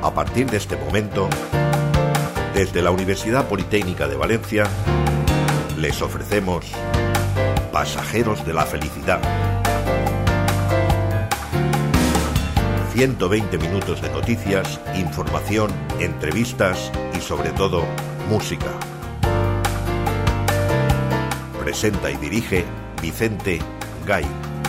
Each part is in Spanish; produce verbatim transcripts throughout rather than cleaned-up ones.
A partir de este momento, desde la Universidad Politécnica de Valencia, les ofrecemos Pasajeros de la Felicidad. ciento veinte minutos de noticias, información, entrevistas y sobre todo, música. Presenta y dirige Vicente Gay.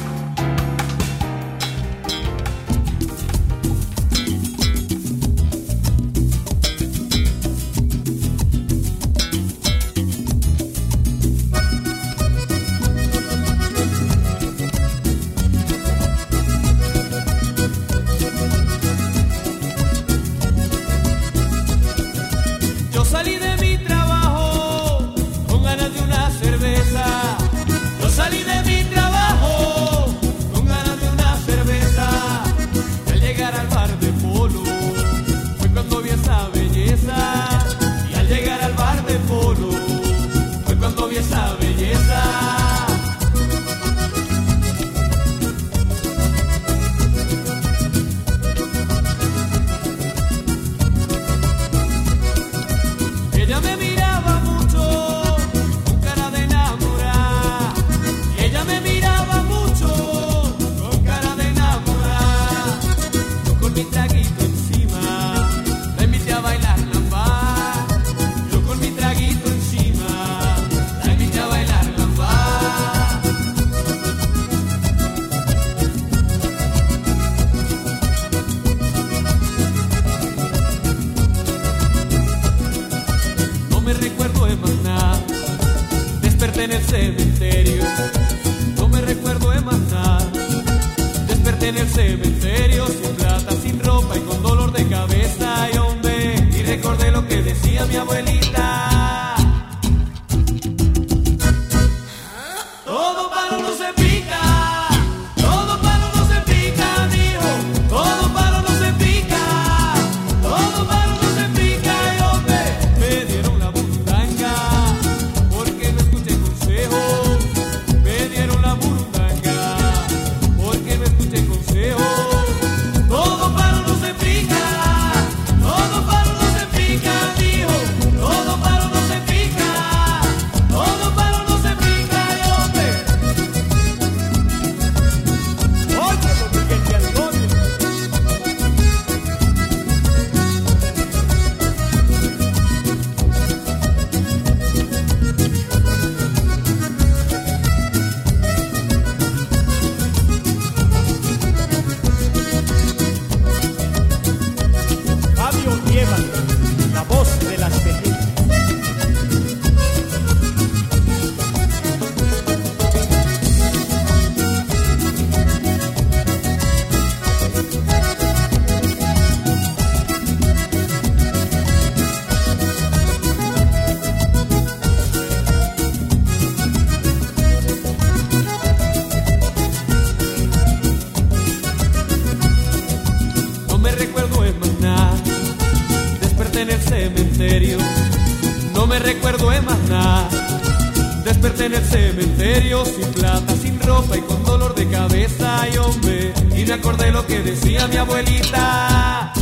En el cementerio, sin plata, sin ropa y con dolor de cabeza, y hombre, y me acordé lo que decía mi abuelita.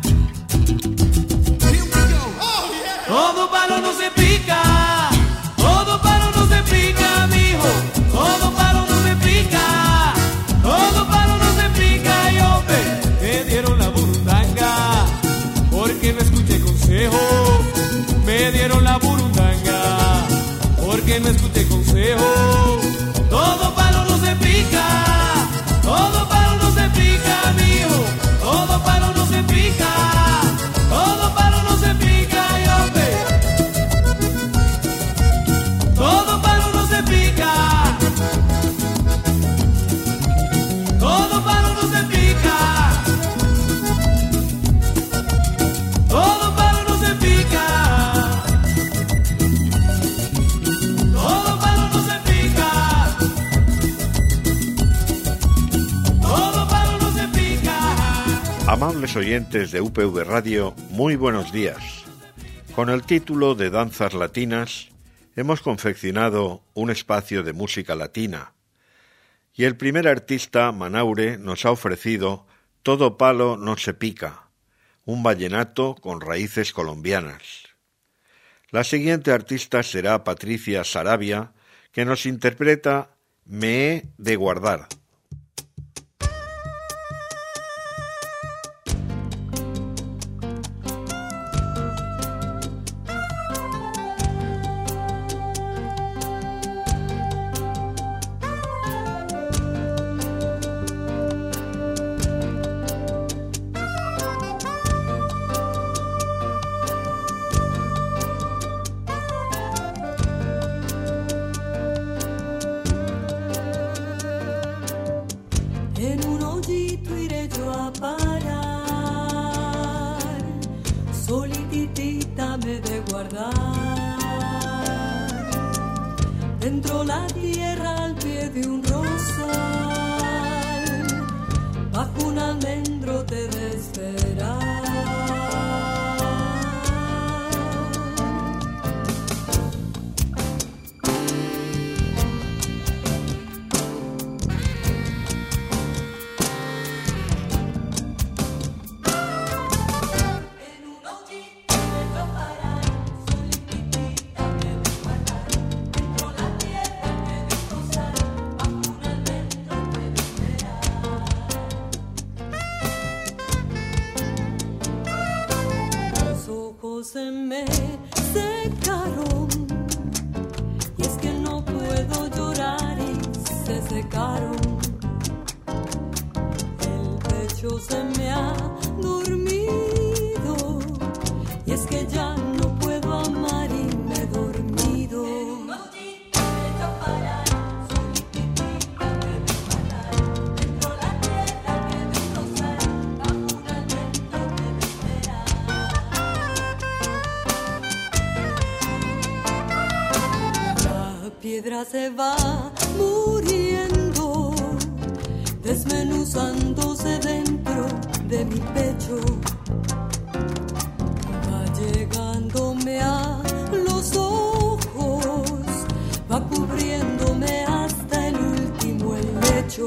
Todo palo no se pica, todo palo no se pica, mijo, todo palo no se pica, todo palo no se pica, y hombre, me dieron la burundanga, porque no escuché consejo, me dieron la burundanga, porque no escuché consejo. Todo palo no se pica, todo palo no se pica, mijo, todo palo no se pica, todo palo no se pica, y hombre, todo palo no se pica, todo palo no se pica, todo palo no se pica. Amables oyentes de U P V Radio, muy buenos días. Con el título de Danzas Latinas, hemos confeccionado un espacio de música latina. Y el primer artista, Manaure, nos ha ofrecido Todo palo no se pica, un vallenato con raíces colombianas. La siguiente artista será Patricia Saravia, que nos interpreta Me he de guardar. Dentro la tierra al pie de un rosal, bajo un almendro te de esperar. Se me secaron y es que no puedo llorar y se secaron. El pecho se me ha dormido y es que ya no puedo amar y me he dormido. Piedra se va muriendo, desmenuzándose dentro de mi pecho, va llegándome a los ojos, va cubriéndome hasta el último helecho.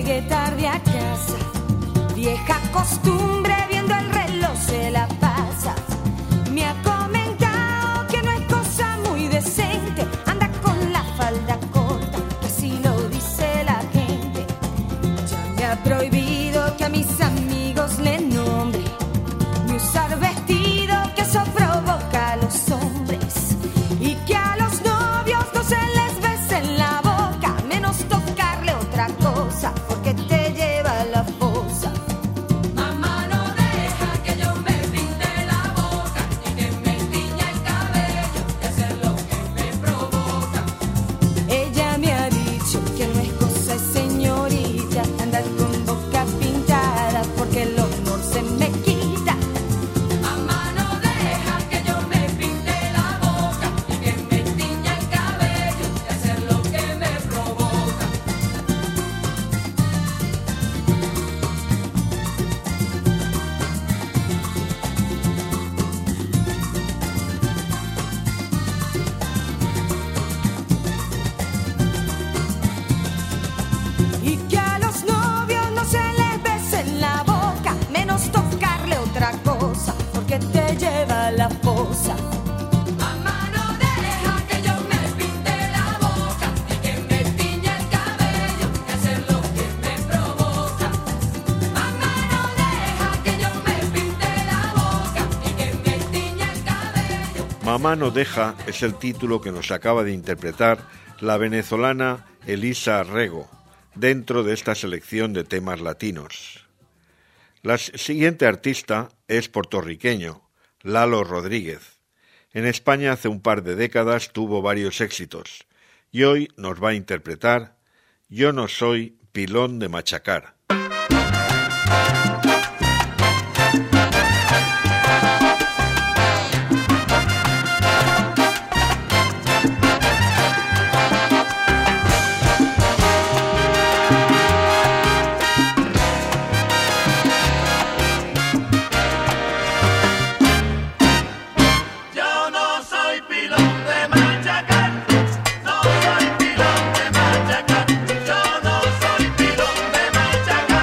llegué tarde a casa. Vieja costumbre, viendo el reloj se la pasa. Me ha comentado que no es cosa muy decente, anda con la falda corta, que así lo dice la gente. Ya me ha prohibido que a mis amigos le nombre, ni usar vestido, que eso provoca a los hombres. Y que a los novios no se les bese en la boca, menos tocarle otra cosa, porque te lleva a la fosa. Mamá, no deja que yo me pinte la boca y que me tiña el cabello, que hacer lo que me provoca. Ella me ha dicho que no es cosa, señorita, andar con boca pintada, porque el honor se me quita. Mamá, no deja que yo me pinte la boca y que me tiña el cabello, que hacer lo que me provoca. Y que a los novios no se les bese en la boca, menos tocarle otra cosa, porque te lleva a la fosa. Mamá, no deja que yo me pinte la boca y que me tiña el cabello, que hacer lo que me provoca. Mamá, no deja que yo me pinte la boca y que me tiña el cabello. Mamá no deja es el título que nos acaba de interpretar la venezolana Elisa Rego, dentro de esta selección de temas latinos. La siguiente artista es puertorriqueño, Lalo Rodríguez. En España hace un par de décadas tuvo varios éxitos y hoy nos va a interpretar Yo no soy pilón de machacar. Yo no soy pilón de machacar, no soy pilón de machacar, yo no soy pilón de machacar.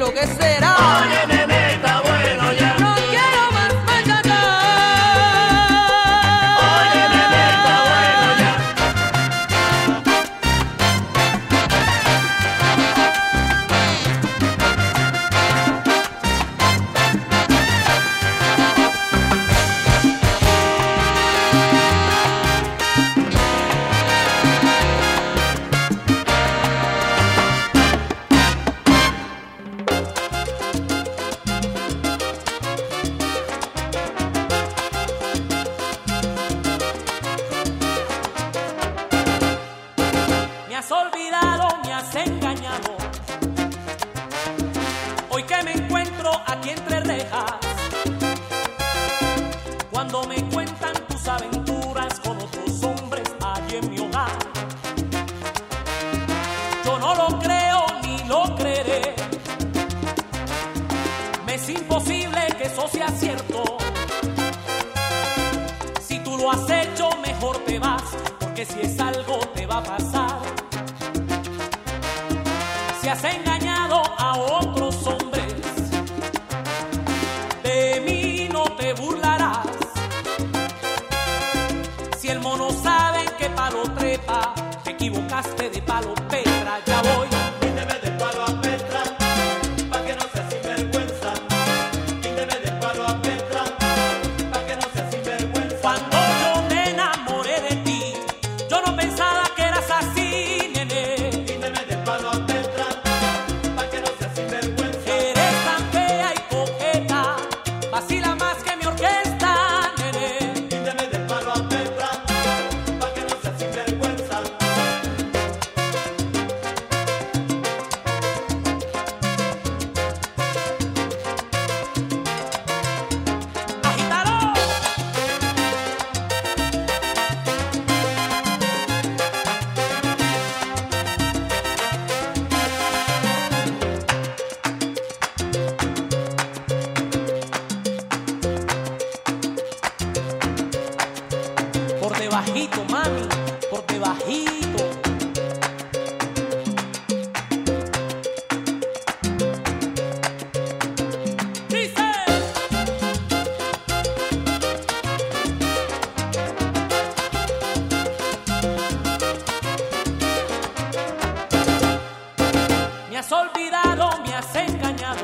lo que será. Oye, nene, está bueno ya. No quiero más bachata. Oye, nene, está bueno ya. Me has olvidado, me has engañado. Hoy que me encuentro aquí entre rejas, cuando me cuentan tus aventuras con otros hombres allí en mi hogar, yo no lo creo ni lo creeré. Me es imposible que eso sea cierto. Si tú lo has hecho, mejor te vas, porque si es algo te va a pasar. Si has engañado a otros hombres, de mí no te burlarás. Si el mono sabe que palo trepa, te equivocaste de palo Petra, ya voy. Quíteme del palo a Petra, pa' que no seas sinvergüenza. Quíteme del palo a Petra, pa' que no seas sinvergüenza. Cuando yo me enamoré de ti, yo no pensaba que eras así, nene. Quíteme del palo a Petra, pa' que no seas sinvergüenza. Eres tan fea y coqueta, vacila más que mi orquesta, nene. Quíteme del palo a Petra, pa' que no seas sinvergüenza. Agítalo. Por debajito, mami, por debajito. Dice. Me has olvidado, me has engañado.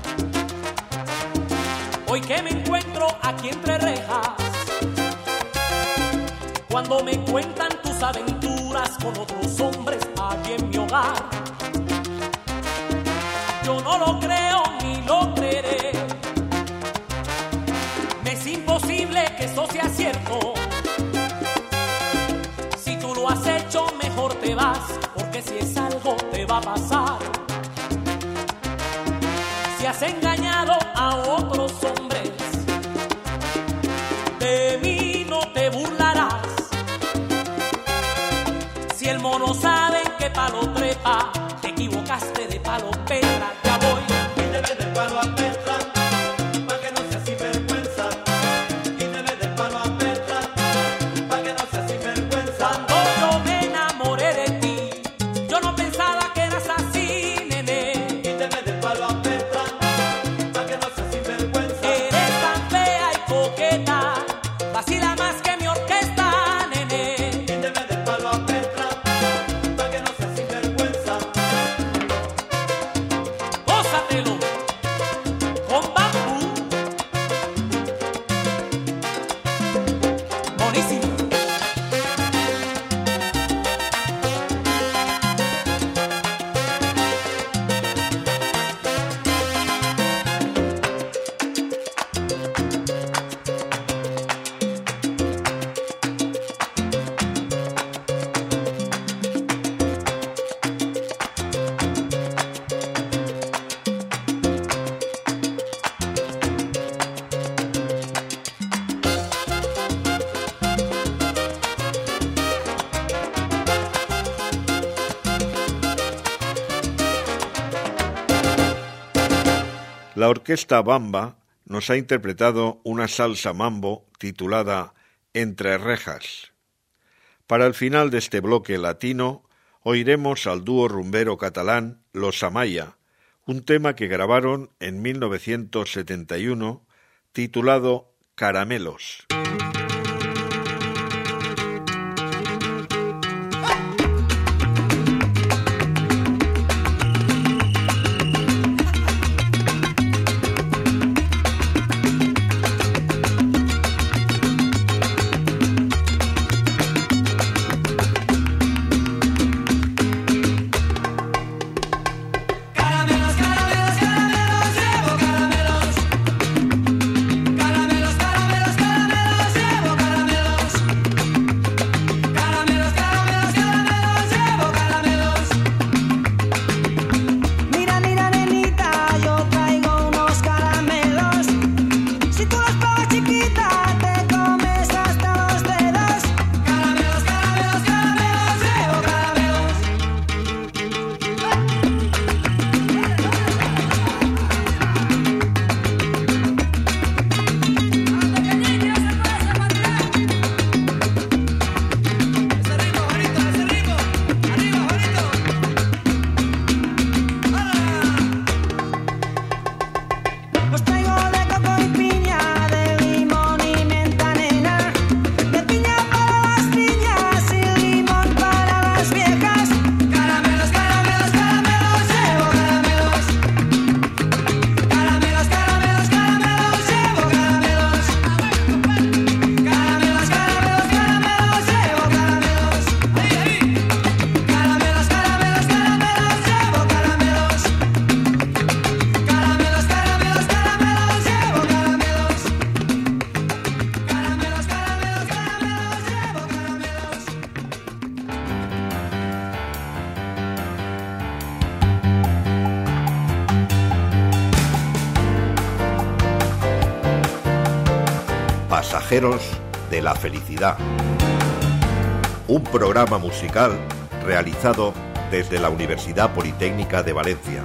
Hoy que me encuentro aquí entre rejas, cuando me cuentan tus aventuras con otros hombres aquí en mi hogar, yo no lo creo ni lo creeré. Me es imposible que eso sea cierto. Si tú lo has hecho, mejor te vas, porque si es algo te va a pasar. Si has engañado a otros hombres, de mí no te burlarás. Si el mono sabe que palo trepa, te equivocaste de palo Petra, ya voy. Quíteme del palo a Petra, pa' que no seas sinvergüenza. Quíteme del palo a Petra, pa' que no seas sinvergüenza. Cuando yo me enamoré de ti, yo no pensaba que eras así, nene. Quíteme del palo a Petra, pa' que no seas sinvergüenza. Eres tan fea y coqueta, vacila más que mi orquesta, nene. Quíteme del palo a Petra, pa' que no seas sinvergüenza. Gózatelo con bambú. Buenísimo. La orquesta Bamba nos ha interpretado una salsa mambo titulada Entre Rejas. Para el final de este bloque latino, oiremos al dúo rumbero catalán Los Amaya, un tema que grabaron en mil novecientos setenta y uno titulado Caramelos. Pasajeros de la Felicidad, un programa musical realizado desde la Universidad Politécnica de Valencia.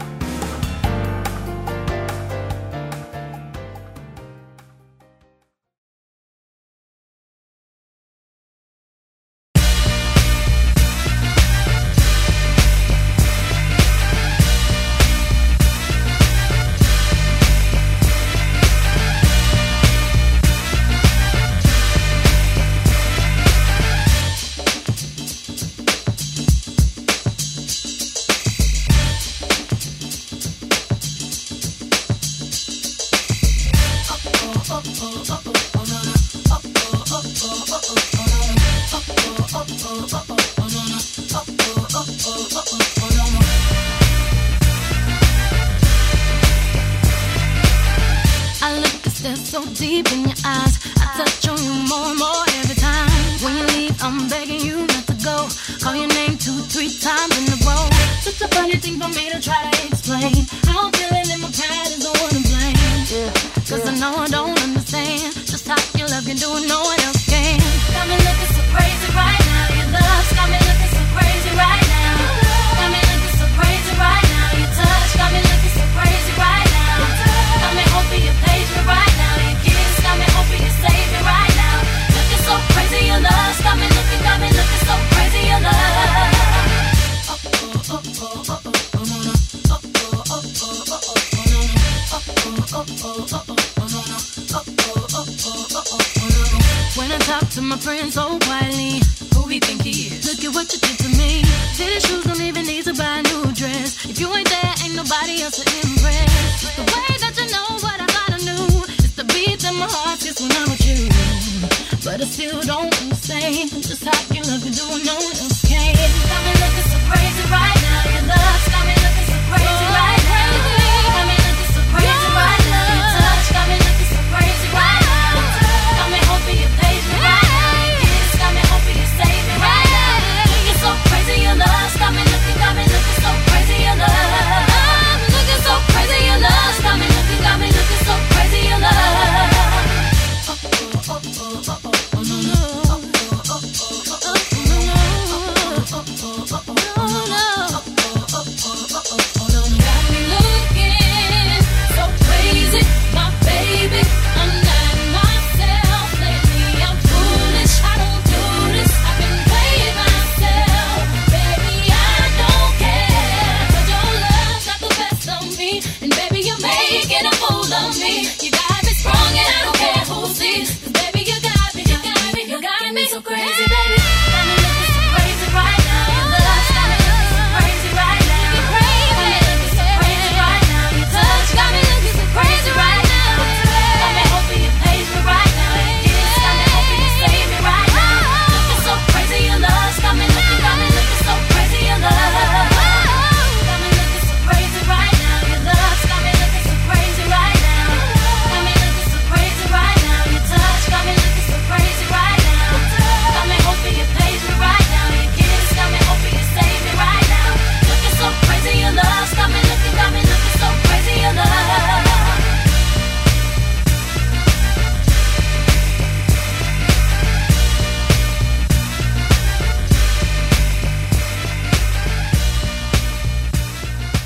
Oh, oh, oh, no, no. Oh, oh, oh, oh, no, no.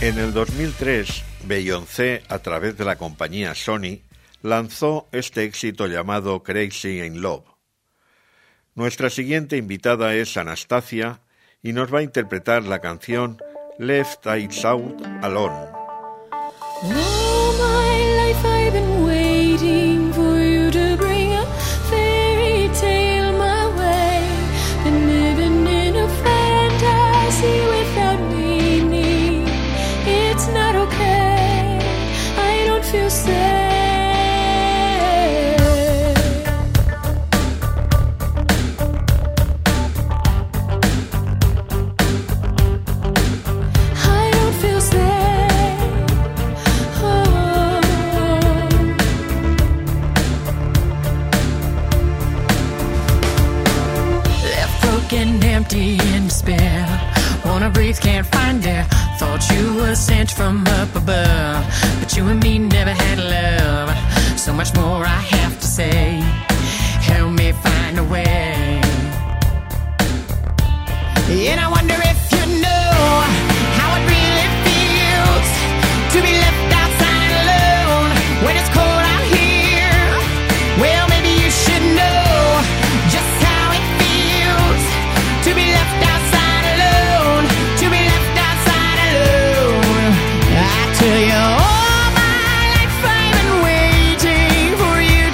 En el dos mil tres, Beyoncé, a través de la compañía Sony, lanzó este éxito llamado Crazy in Love. Nuestra siguiente invitada es Anastasia y nos va a interpretar la canción Left Eyes Out Alone. All my life I've been waiting for you to bring a fairy tale my way. Been living in a fantasy without meaning. It's not okay, I don't feel safe. I don't feel safe. Oh. Left broken, empty, in despair. Wanna breathe, can't find air. Thought you were sent from up above, but you and me never had love. So much more I have to say. Help me find a way. And I wonder if you know how it really feels to be left outside alone when it's cold out here. Well, maybe you should know just how it feels to be left outside alone, to be left outside alone. I tell you, all my life I've been waiting for you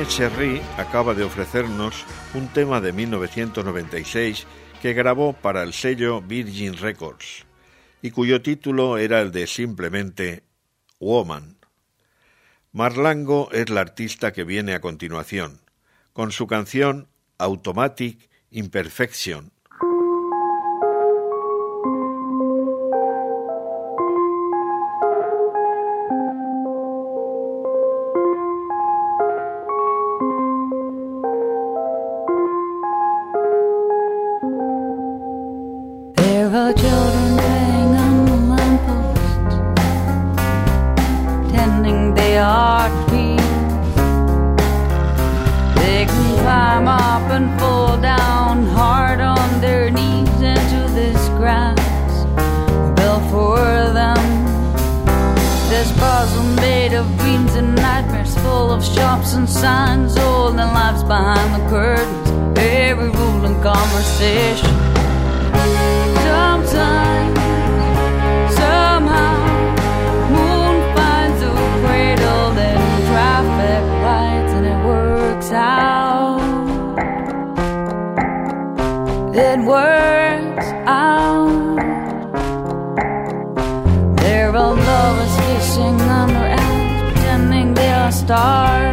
Cherry acaba de ofrecernos un tema de mil novecientos noventa y seis que grabó para el sello Virgin Records y cuyo título era el de simplemente Woman. Marlango es la artista que viene a continuación, con su canción Automatic Imperfection. Shops and signs, old and lives behind the curtains, every rule and conversation. Sometimes, somehow, moon finds a cradle in traffic lights and it works out. It works out. There are lovers kissing on their ass, pretending they are stars.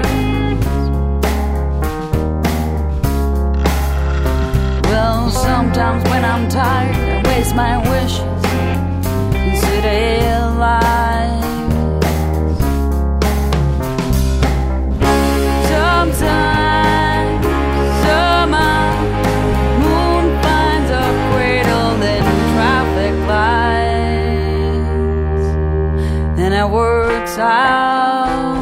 Well, sometimes when I'm tired, I waste my wishes in city lights. Sometimes, somehow, moon finds a cradle in traffic lights, and it works out.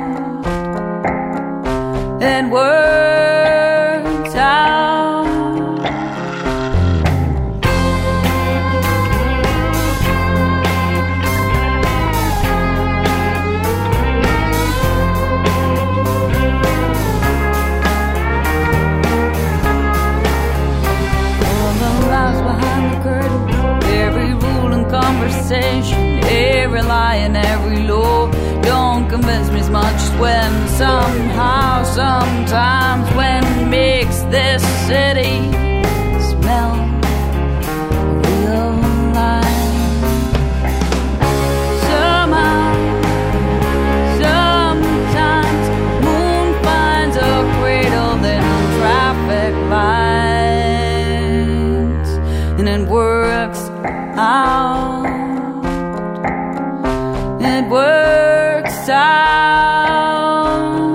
It works out. Conversation, every lie and every law don't convince me as much as when somehow, sometimes, when makes this city smell real life. Somehow, sometimes, moon finds a cradle in traffic lights, and it works out. It works out.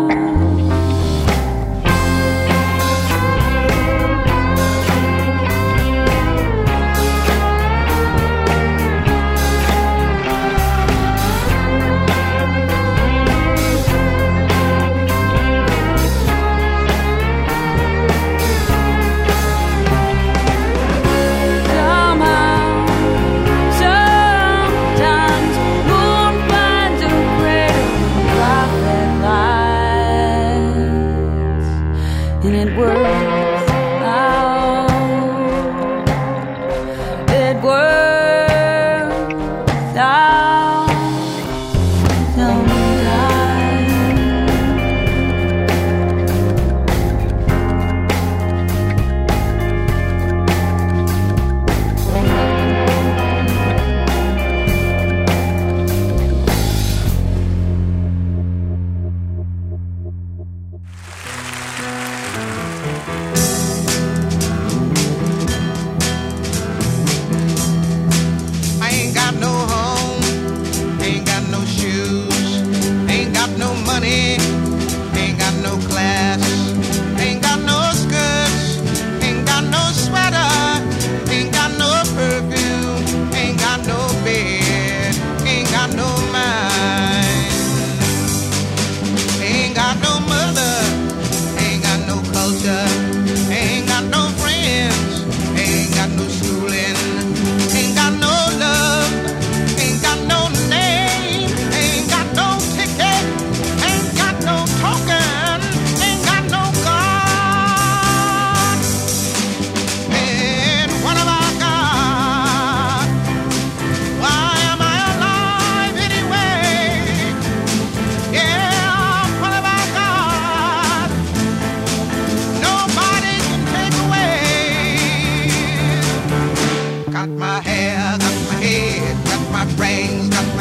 Somehow,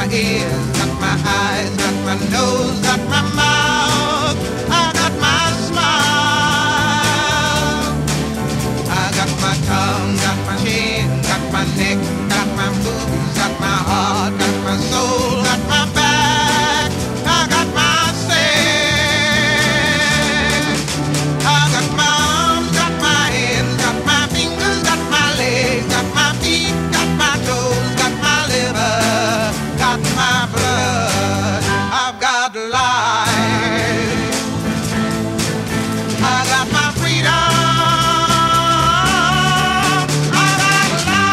ears, got my eyes, got my nose, got my mouth, I got my smile. I got my tongue, got my chin, got my neck, got my boobs, got my heart, got my soul, got my back, I got my sex. I got my arms, got my hands, got my fingers, got my legs, got my feet, got my toes, got my liver, got my blood, I've got life, I got my freedom, I got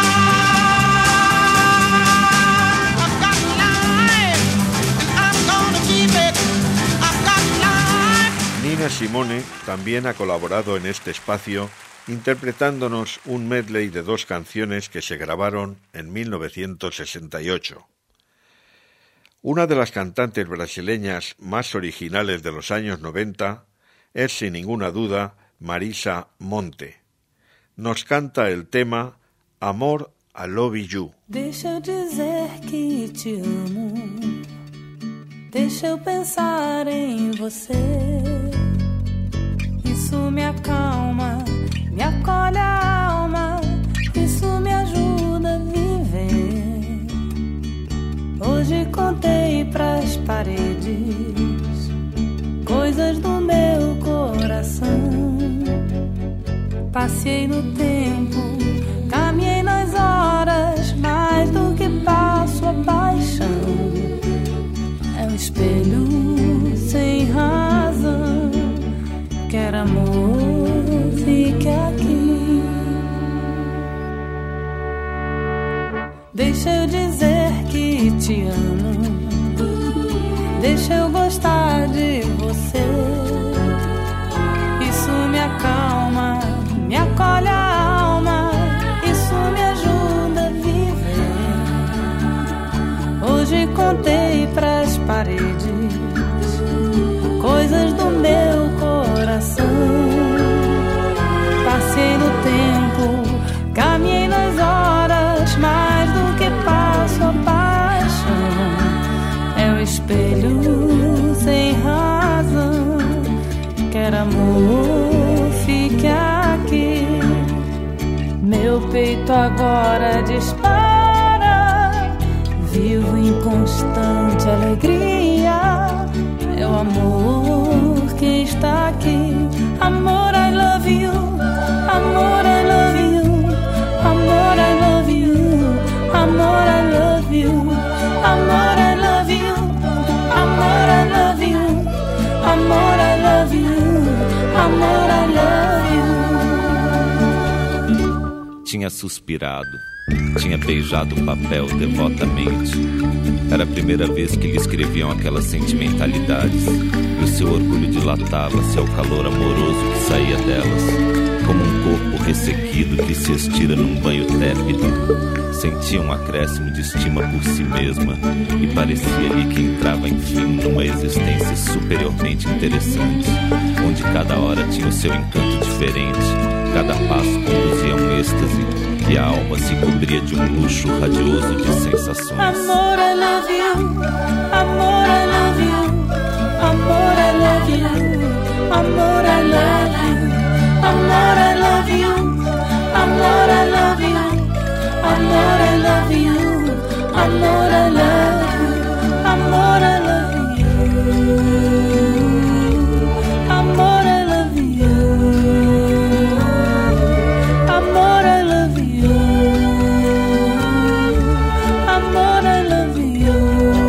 life, I've got life, and I'm gonna keep it, I've got life. Nina Simone también ha colaborado en este espacio interpretándonos un medley de dos canciones que se grabaron en mil novecientos sesenta y ocho. Una de las cantantes brasileñas más originales de los años noventa es, sin ninguna duda, Marisa Monte. Nos canta el tema Amor, I Love You. Deixa eu dizer que te amo, deixa eu pensar em você. Isso me acalma, me acolhe a alma, isso me ajuda a viver. Hoje contei pras paredes coisas do meu coração. Passei no tempo, caminhei nas horas, mais do que passo a paixão. É um espelho sem razão, quer amor, fique aqui. Deixa eu dizer que te amo, deixa eu gostar de você. Isso me acalma, me acolhe a alma, isso me ajuda a viver. Hoje contei pras paredes coisas do meu coração. Passei no tempo, caminhei nas horas, mais do que passo a paixão. É um espelho sem razão, quer amor, fique aqui. Meu peito agora dispara, vivo em constante alegria. É o amor que está aqui. Amor, I love you. Amor, I love you. Amor, I love you. Amor, I love you. Amor, I love you. Amor, I love you. Amor, I love you. Amor, I love you. Tinha suspirado, tinha beijado o papel devotamente. Era a primeira vez que lhe escreviam aquelas sentimentalidades, e o seu orgulho dilatava-se ao calor amoroso que saía delas, como um corpo ressequido que se estira num banho tépido. Sentia um acréscimo de estima por si mesma, e parecia-lhe que entrava enfim numa existência superiormente interessante, onde cada hora tinha o seu encanto diferente, cada passo conduzia a um êxtase, e a alma se cobria de um luxo radioso de sensações. Amor, I love you. Amor, I love you. Amor, I love you. Amor, I love you. Amor, I love you. Amor, I love you. Amor, I love you. Amor, I love you. Amor, I love you. Amor, I love you. Amor, I love you. Amor, I love you.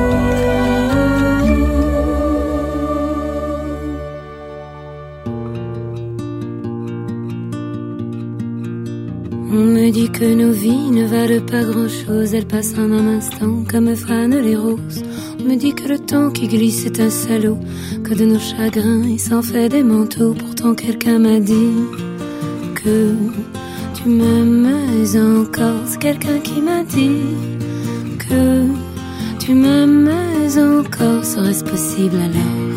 On me dit que nos vies ne valent pas grand-chose, elles passent en un instant comme fanent les roses. On me dit que le temps qui glisse est un salaud, que de nos chagrins il s'en fait des manteaux. Pourtant quelqu'un m'a dit que tu m'aimes encore. C'est quelqu'un qui m'a dit que tu m'aimes encore. Serait-ce possible alors?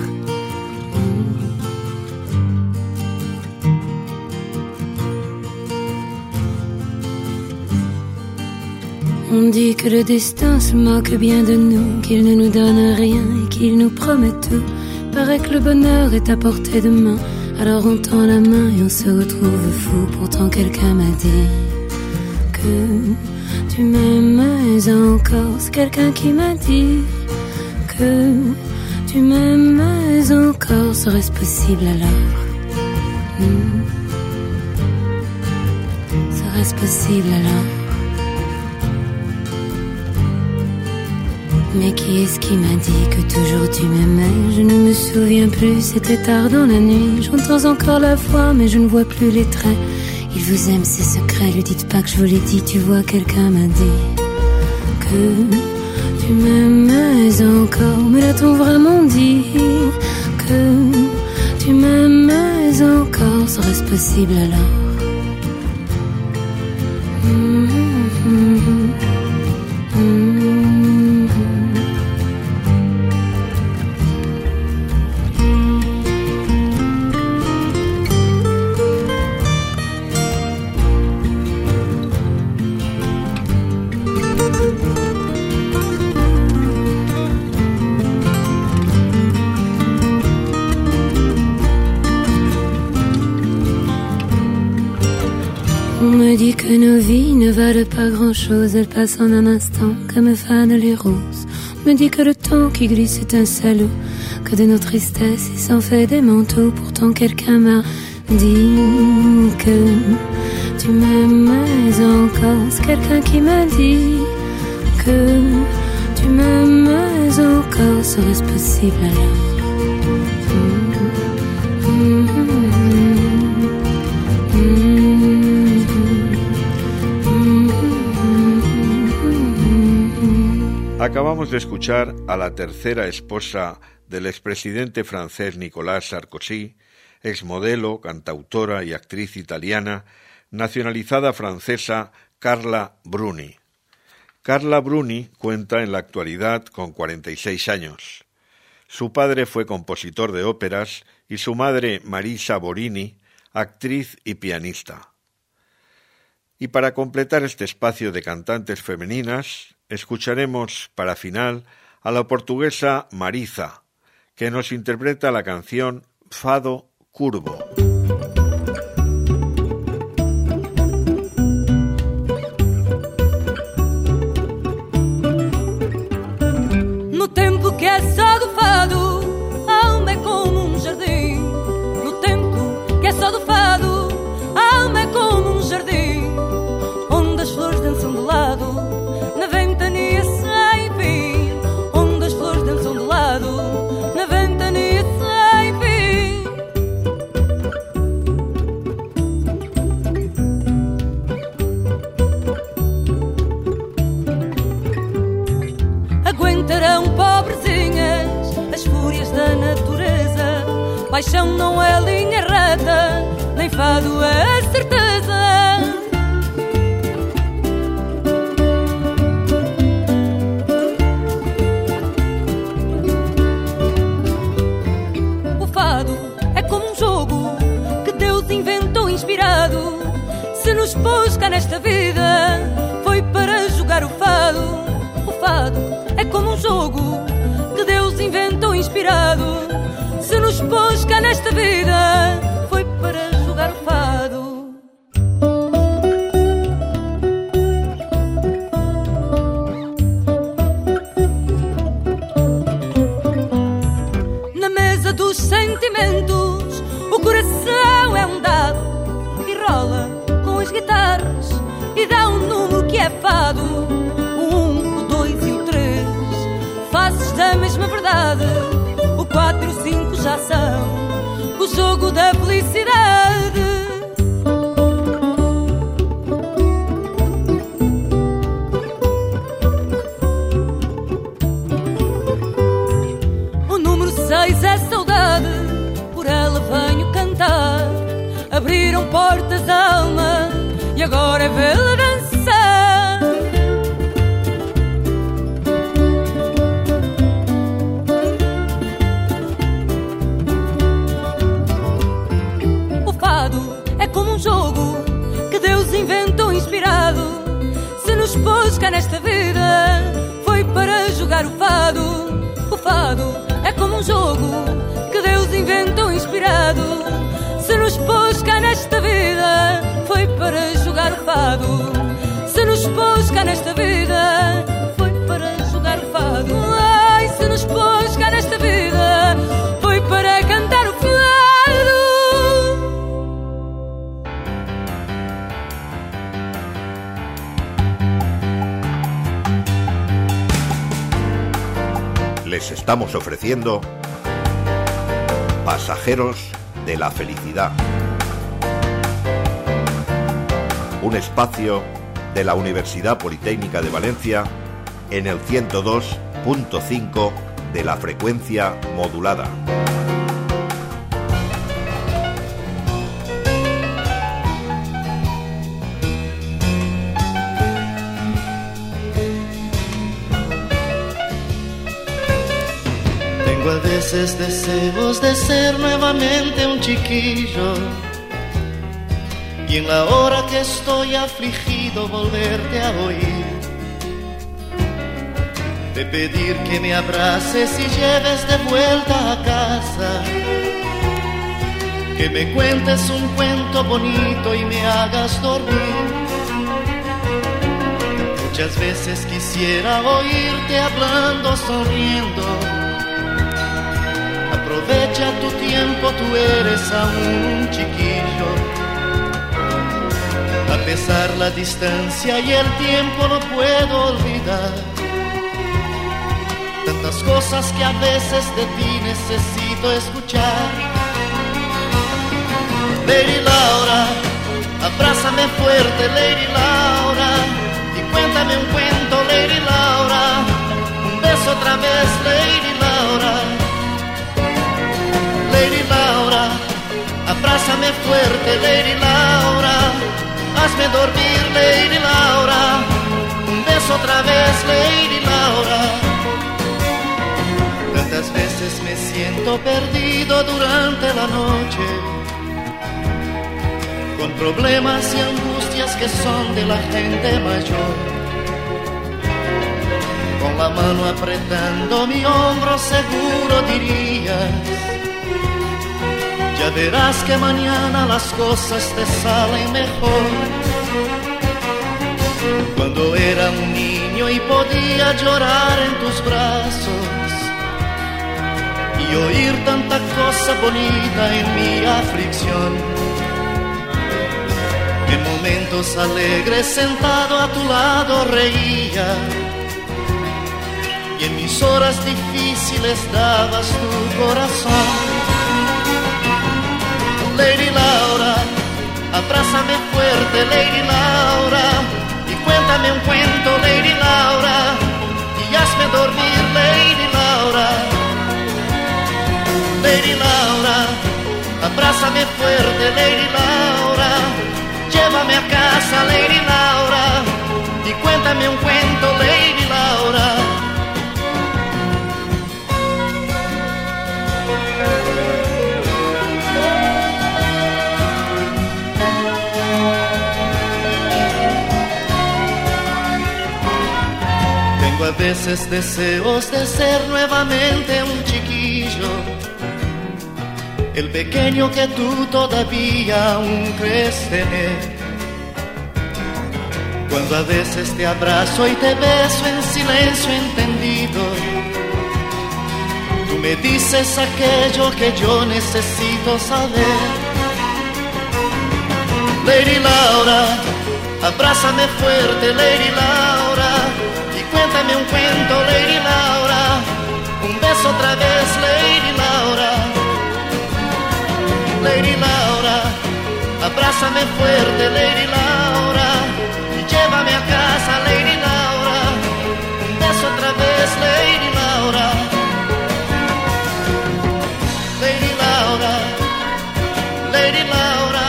On dit que le destin se moque bien de nous, qu'il ne nous donne rien et qu'il nous promet tout. Paraît que le bonheur est à portée de main, alors on tend la main et on se retrouve fou. Pourtant quelqu'un m'a dit que tu m'aimes encore. C'est quelqu'un qui m'a dit que tu m'aimes encore. Serait-ce possible alors? hmm. Serait-ce possible alors? Mais qui est-ce qui m'a dit que toujours tu m'aimais? Je ne me souviens plus, c'était tard dans la nuit. J'entends encore la voix, mais je ne vois plus les traits. Il vous aime, c'est secret, lui dites pas que je vous l'ai dit. Tu vois, quelqu'un m'a dit que tu m'aimais encore. Mais l'a-t-on vraiment dit que tu m'aimais encore? Serait-ce possible alors? Mmh, mmh, mmh. On me dit que nos vies ne valent pas grand-chose, elles passent en un instant comme fanent les roses. On me dit que le temps qui glisse est un salaud, que de nos tristesses il s'en fait des manteaux. Pourtant quelqu'un m'a dit que tu m'aimais encore. C'est quelqu'un qui m'a dit que tu m'aimais encore. Serait-ce possible alors? mmh, mmh, mmh. Acabamos de escuchar a la tercera esposa del expresidente francés Nicolas Sarkozy, exmodelo, cantautora y actriz italiana, nacionalizada francesa Carla Bruni. Carla Bruni cuenta en la actualidad con cuarenta y seis años. Su padre fue compositor de óperas y su madre Marisa Borini, actriz y pianista. Y para completar este espacio de cantantes femeninas, escucharemos para final a la portuguesa Marisa, que nos interpreta la canción Fado Curvo. No tempo que é só do fado, a alma é como um jardim. No tempo que é só do fado, a alma é como um jardim, onde as flores dançam de lado, na ventania sem fim. Onde as flores dançam de lado, na ventania sem fim. Aguentarão pobrezinhas as fúrias da natureza. Paixão não é linha reta, nem fado é certeza. O fado é como um jogo que Deus inventou inspirado. Se nos pôs cá nesta vida, foi para jogar o fado. O fado é como um jogo que Deus inventou inspirado. Se nos pôs cá nesta vida, foi para jogar o fado. Na mesa dos sentimentos, o coração é um dado que rola com as guitarras e dá um número que é fado. O um, o dois e o três, faces da mesma verdade. O quatro e o cinco já são o jogo da felicidade. O número seis é saudade, por ela venho cantar. Abriram portas da alma e agora é vê-la dançar. É como um jogo que Deus inventou inspirado. Se nos nos pôs cá nesta vida foi para jogar o fado. O fado é como um jogo que Deus inventou inspirado. Se nos pôs cá nesta vida foi para jogar o fado. Se nos pôs cá nesta vida foi para jogar o fado. Ai, se nos pôs cá nesta vida foi para cantar o fado. Les estamos ofreciendo Pasajeros de la Felicidad, un espacio de la Universidad Politécnica de Valencia en el ciento dos punto cinco de la frecuencia modulada. Tengo a veces deseos de ser nuevamente un chiquillo y en la hora que estoy afligido volverte a oír, de pedir que me abraces y lleves de vuelta a casa, que me cuentes un cuento bonito y me hagas dormir. Muchas veces quisiera oírte hablando, sonriendo. Aprovecha tu tiempo, tú eres aún un chiquillo. A pesar la distancia y el tiempo no puedo olvidar tantas cosas que a veces de ti necesito escuchar. Lady Laura, abrázame fuerte, Lady Laura, y cuéntame un cuento, Lady Laura. Un beso otra vez, Lady Laura. Lady Laura, abrázame fuerte, Lady Laura. Hazme dormir, Lady Laura. Un beso otra vez, Lady Laura. Tantas veces me siento perdido durante la noche, con problemas y angustias que son de la gente mayor. Con la mano apretando mi hombro seguro dirías: ya verás que mañana las cosas te salen mejor. Cuando era un niño y podía llorar en tus brazos y oír tanta cosa bonita en mi aflicción. En momentos alegres sentado a tu lado reía y en mis horas difíciles dabas tu corazón. Lady Laura, abrázame fuerte, Lady Laura, y cuéntame un cuento, Lady Laura, y hazme dormir, Lady Laura. Lady Laura, abrázame fuerte, Lady Laura, llévame a casa, Lady Laura, y cuéntame un cuento, Lady Laura. Tengo a veces deseos de ser nuevamente un chiquillo, el pequeño que tú todavía aún crees tener. Cuando a veces te abrazo y te beso en silencio entendido, tú me dices aquello que yo necesito saber. Lady Laura, abrázame fuerte, Lady Laura, y cuéntame un cuento, Lady Laura. Un beso otra vez, Lady Laura. Lady Laura, abrázame fuerte, Lady Laura, y llévame a casa, Lady Laura. Un beso otra vez, Lady Laura. Lady Laura, Lady Laura.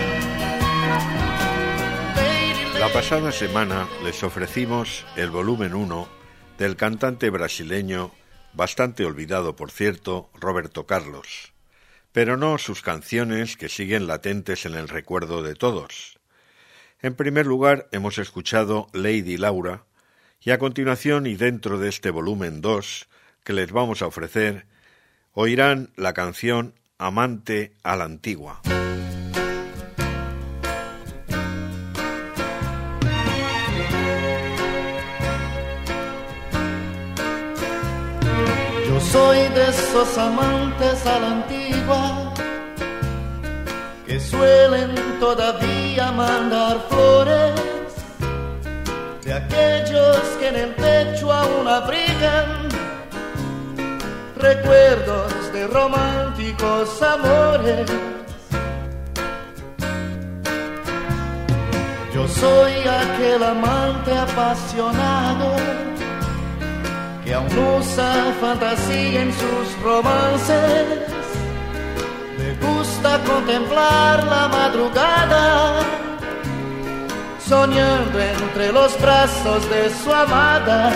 Lady, Lady. La pasada semana les ofrecimos el volumen uno del cantante brasileño, bastante olvidado por cierto, Roberto Carlos, pero no sus canciones que siguen latentes en el recuerdo de todos. En primer lugar, hemos escuchado Lady Laura, y a continuación y dentro de este volumen dos que les vamos a ofrecer, oirán la canción Amante a la Antigua. Yo soy de esos amantes a la antigua que suelen todavía mandar flores, de aquellos que en el pecho aún abrigan recuerdos de románticos amores. Yo soy aquel amante apasionado que aún usa fantasía en sus romances. Me gusta contemplar la madrugada, soñando entre los brazos de su amada.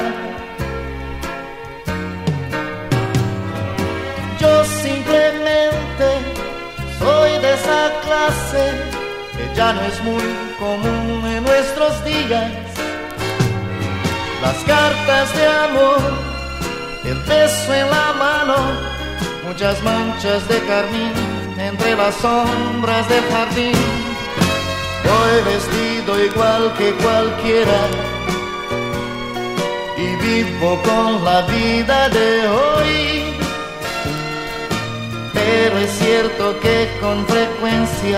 Yo simplemente soy de esa clase que ya no es muy común en nuestros días. Las cartas de amor, el beso en la mano, muchas manchas de carmín entre las sombras del jardín. Voy vestido igual que cualquiera y vivo con la vida de hoy. Pero es cierto que con frecuencia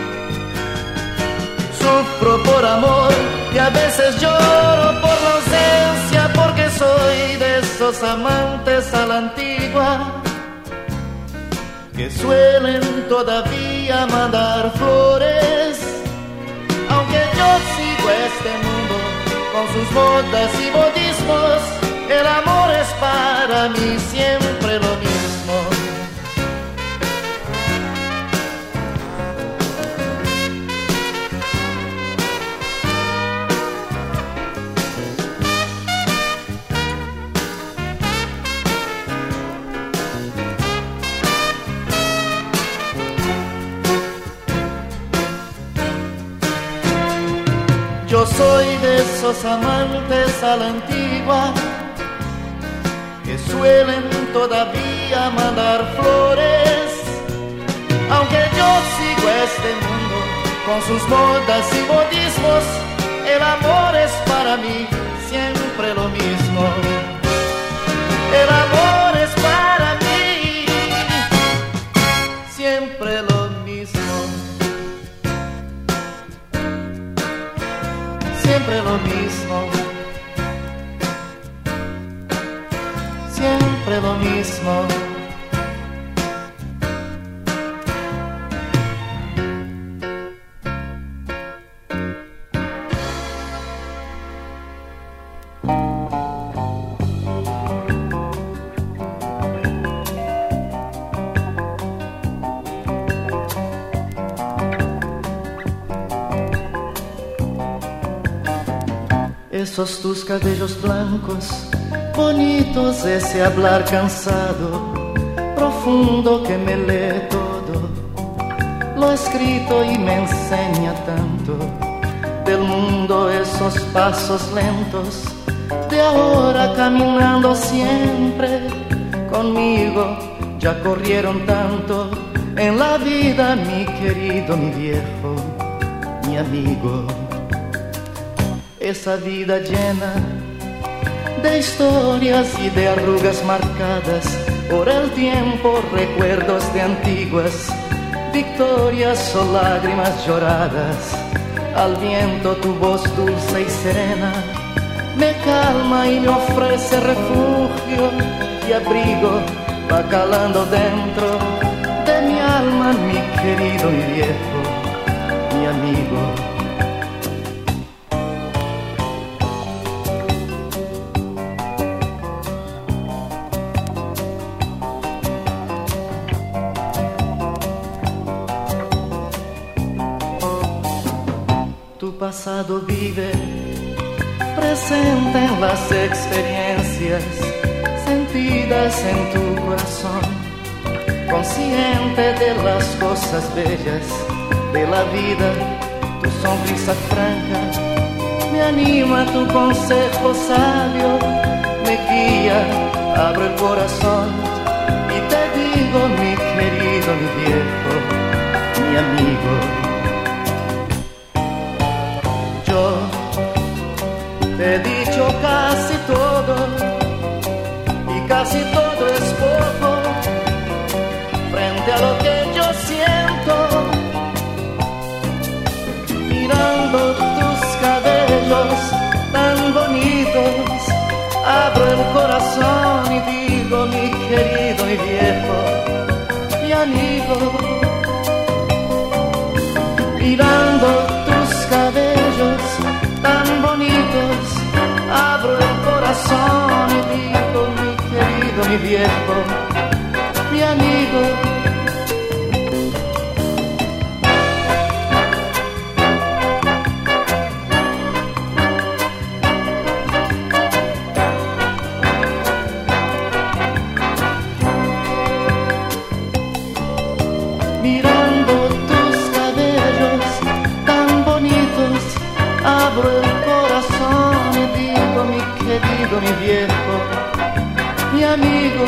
sufro por amor y a veces lloro por la ausencia, porque soy de esos amantes a la antigua que suelen todavía mandar flores. Aunque yo sigo este mundo con sus modas y modismos, el amor es para mí siempre lo mismo. Yo soy de esos amantes a la antigua que suelen todavía mandar flores. Aunque yo sigo este mundo con sus modas y modismos, el amor es para mí siempre lo mismo. El amor es para mí siempre lo mismo. Siempre lo mismo, siempre lo mismo. Esos tus cabellos blancos, bonitos, ese hablar cansado, profundo que me lee todo, lo escrito y me enseña tanto del mundo, esos pasos lentos de ahora caminando siempre conmigo, ya corrieron tanto en la vida, mi querido, mi viejo, mi amigo. Esa vida llena de historias y de arrugas marcadas por el tiempo, recuerdos de antiguas victorias o lágrimas lloradas. Al viento tu voz dulce y serena me calma y me ofrece refugio y abrigo, va calando dentro de mi alma, mi querido, mi viejo, mi amigo. Pasado vive presente en las experiencias sentidas en tu corazón, consciente de las cosas bellas de la vida tu sonrisa franca me anima, tu consejo sabio me guía, abro el corazón y te digo, mi querido, mi viejo, mi amigo. Yo te he dicho casi todo y casi todo es poco frente a lo que yo siento. Mirando tus cabellos tan bonitos, abro el corazón y digo, mi querido y viejo, mi amigo. Mirando tus cabellos tan bonitos, abro el corazón y digo, mi querido, mi viejo, mi amigo. Mirando tus cabellos tan bonitos, abro el corazón y digo, mi querido, mi viejo, mi amigo.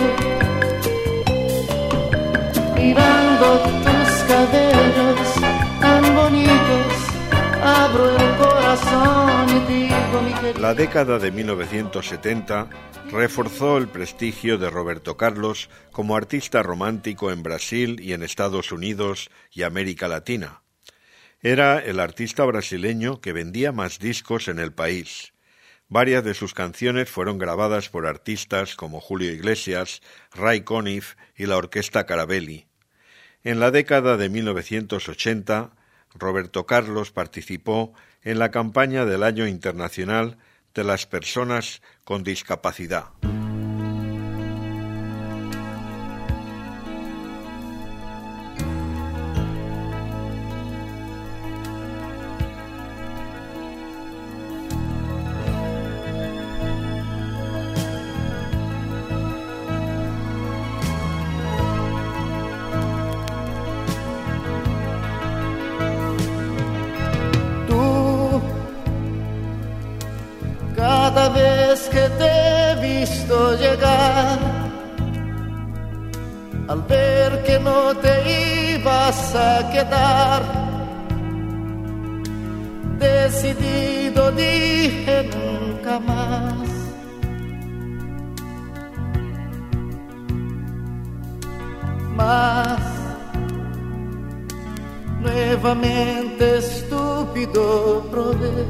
Mirando tus cabellos tan bonitos, abro el corazón y digo, mi querido. La década de mil novecientos setenta reforzó el prestigio de Roberto Carlos como artista romántico en Brasil y en Estados Unidos y América Latina. Era el artista brasileño que vendía más discos en el país. Varias de sus canciones fueron grabadas por artistas como Julio Iglesias, Ray Conniff y la Orquesta Carabelli. En la década de mil novecientos ochenta, Roberto Carlos participó en la campaña del Año Internacional de las Personas con Discapacidad. Cada vez que te he visto llegar, al ver que no te ibas a quedar, decidido dije nunca más. Mas nuevamente estúpido probé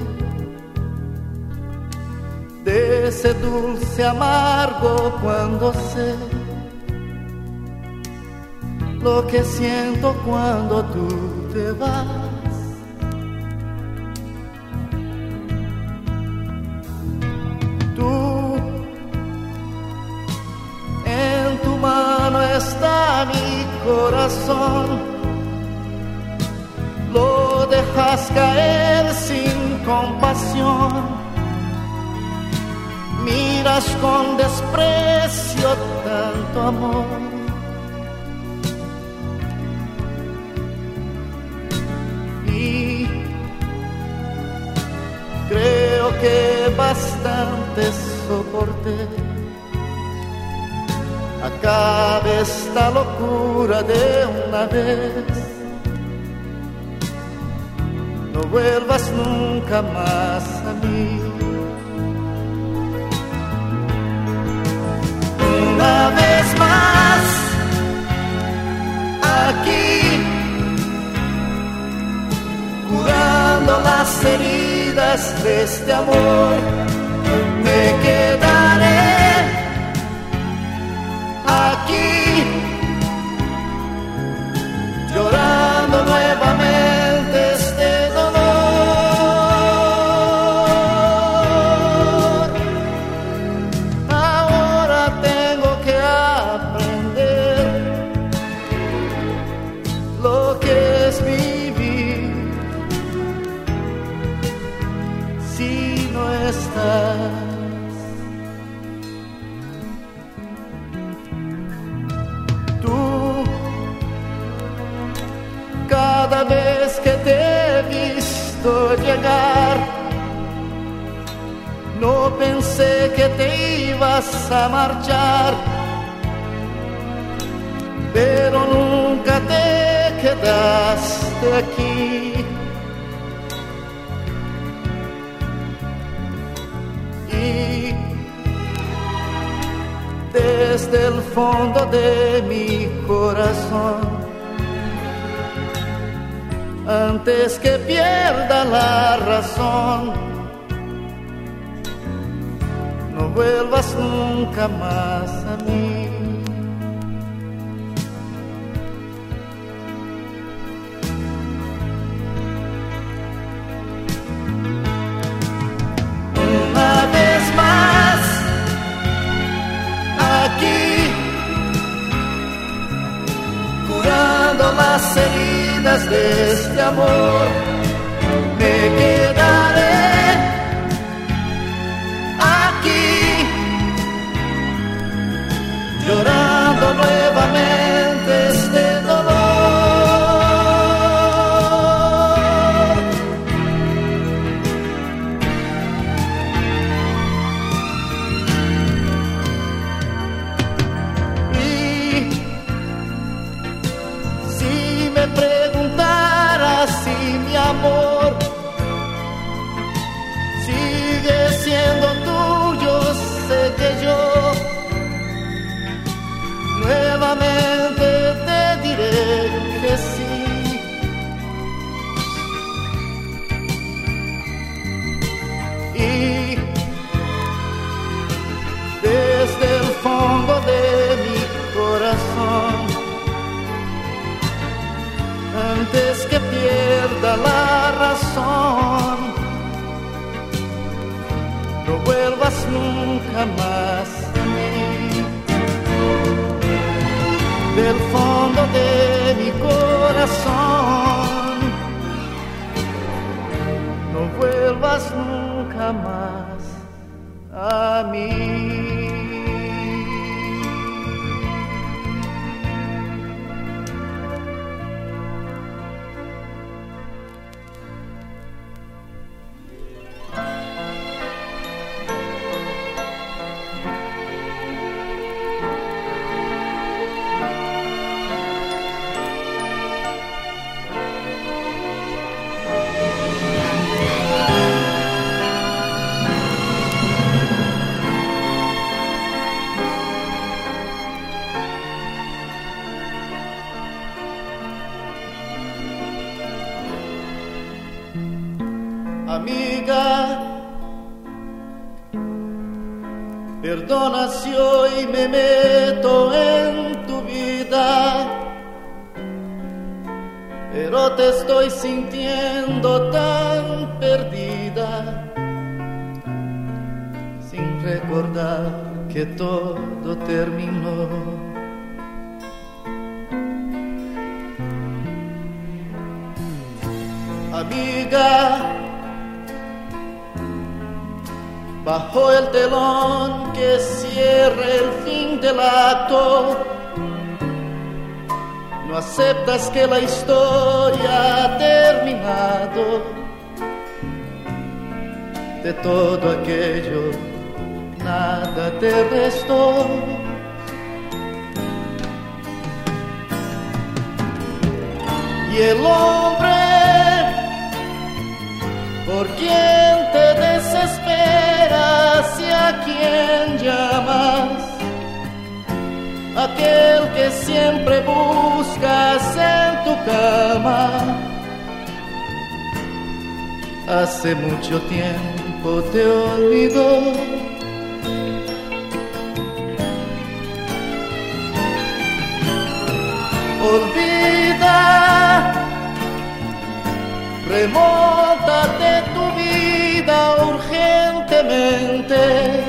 de ese dulce amargo cuando sé lo que siento cuando tú te vas. Tú, en tu mano está mi corazón, lo dejas caer sin compasión. Miras con desprecio tanto amor. Y creo que bastante soporté. Acabe esta locura de una vez. No vuelvas nunca más a mí. Una vez más, aquí, curando las heridas de este amor, me quedaré aquí, llorando nuevamente este dolor. Tú, cada vez que te he visto No pensé que te ibas a marchar, pero nunca te quedaste aquí. Y desde el fondo de mi corazón, antes que pierda la razón, no vuelvas nunca más a mí. Una vez más, aquí, curando las heridas de este amor, me quedaré llorando nuevamente este dolor. Y si me preguntaras si mi amor sigue siendo tuyo, sé que yo nuevamente te diré que sí. Y desde el fondo de mi corazón, antes que pierda la razón, no vuelvas nunca más a mí. Del fondo de mi corazón, no vuelvas nunca más a mí. Amiga, perdona si hoy me meto en tu vida, pero te estoy sintiendo tan perdida, sin recordar que todo terminó. Amiga, bajo el telón que cierre el fin del acto, no aceptas que la historia ha terminado. De todo aquello nada te restó. Y el hombre por quien te desesperas y a quien llamas, aquel que siempre buscas en tu cama, hace mucho tiempo te olvidó. Olvida, remóntate tu vida urgentemente.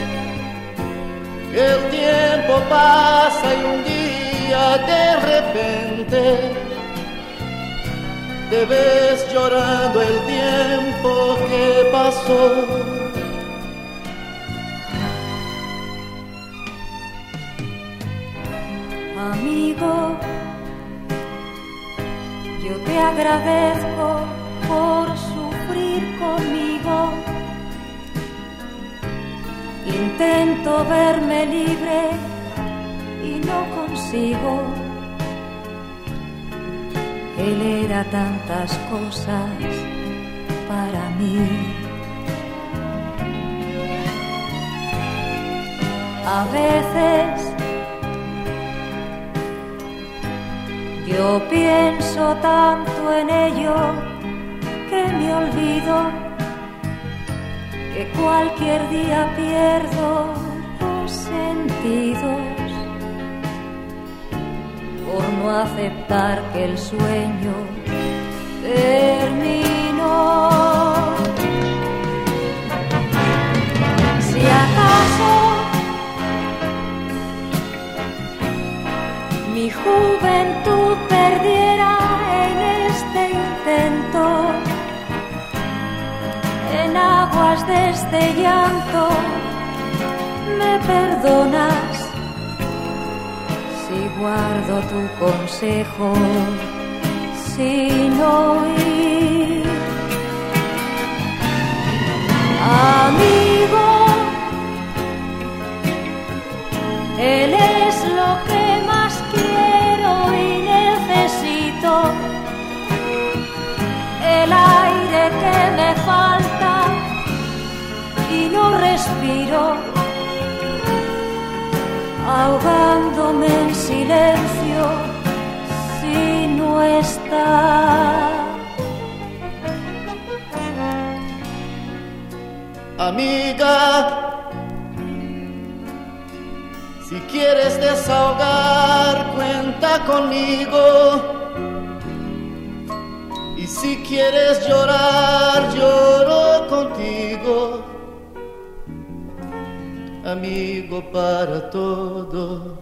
El tiempo pasa y un día de repente te ves llorando el tiempo que pasó. Amigo, yo te agradezco por sufrir conmigo, Intento verme libre y no consigo. Él era tantas cosas para mí. A veces yo pienso tanto en ello que me olvido que cualquier día pierdo los sentidos por no aceptar que el sueño terminó. Si acaso mi juventud perdiera en este intento, en aguas de este llanto, ¿me perdonas si guardo tu consejo sin oír? Amigo, él es lo que más quiero y necesito, el aire que me falta y no respiro, ahogándome en silencio si no está. Amiga, si quieres desahogar, cuenta conmigo. Y si quieres llorar, lloro contigo. Amigo para todo,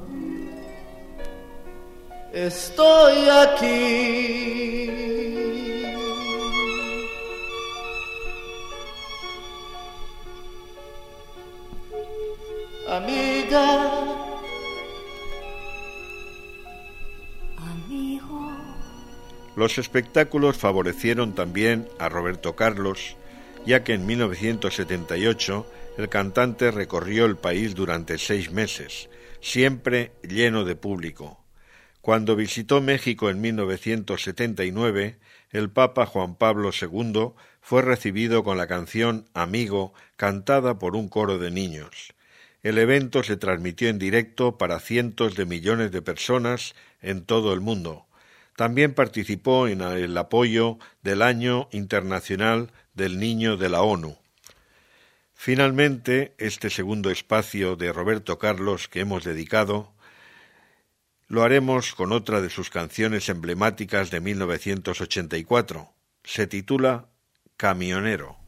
estoy aquí. Amiga, amigo. Los espectáculos favorecieron también a Roberto Carlos, ya que en mil novecientos setenta y ocho el cantante recorrió el país durante seis meses, siempre lleno de público. Cuando visitó México en mil novecientos setenta y nueve, el Papa Juan Pablo segundo fue recibido con la canción Amigo, cantada por un coro de niños. El evento se transmitió en directo para cientos de millones de personas en todo el mundo. También participó en el apoyo del Año Internacional del Niño de la ONU. Finalmente, este segundo espacio de Roberto Carlos que hemos dedicado, lo haremos con otra de sus canciones emblemáticas de mil novecientos ochenta y cuatro. Se titula Camionero.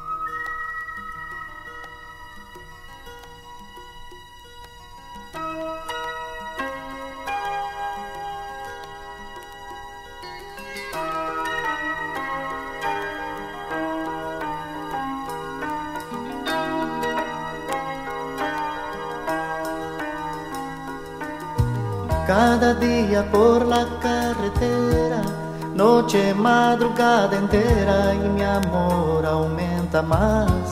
Cada día por la carretera, noche, madrugada entera, y mi amor aumenta más.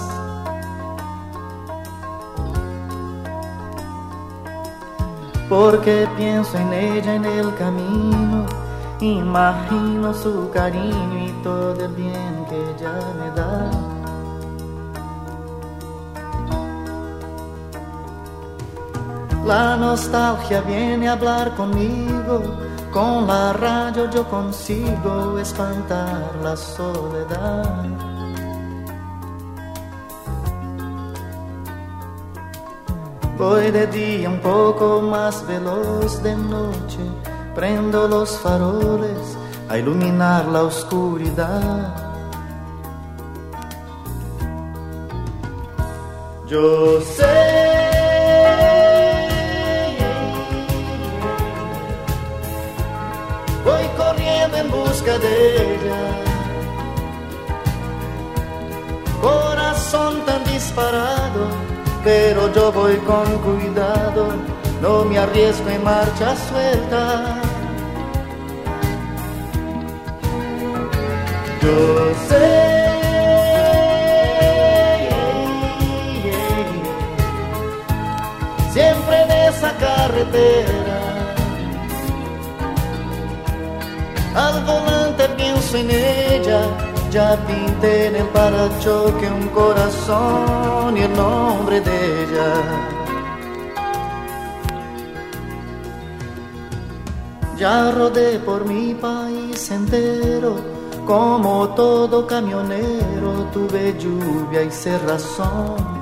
Porque pienso en ella en el camino, imagino su cariño y todo el bien que ella me da. La nostalgia viene a hablar conmigo, con la radio yo consigo espantar la soledad. Voy de día un poco más veloz, de noche prendo los faroles a iluminar la oscuridad. Yo sé en busca de ella, corazón tan disparado, pero yo voy con cuidado, no me arriesgo en marcha suelta. Yo sé carretera. Al volante pienso en ella, ya pinté en el parachoque un corazón y el nombre de ella. Ya rodé por mi país entero, como todo camionero, tuve lluvia y cerrazón.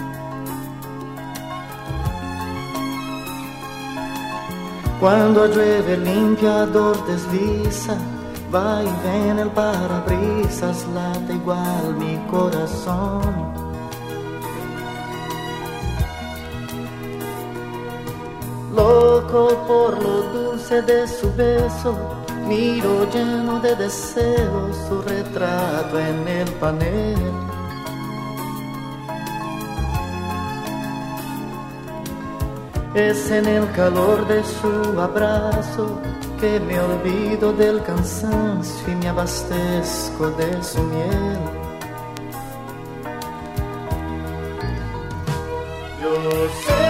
Cuando llueve el limpiador desliza, va y ven el parabrisas, late igual mi corazón. Loco por lo dulce de su beso, miro lleno de deseos su retrato en el panel. Es en el calor de su abrazo que me olvido del cansancio y me abastezco de su miel. Yo sé,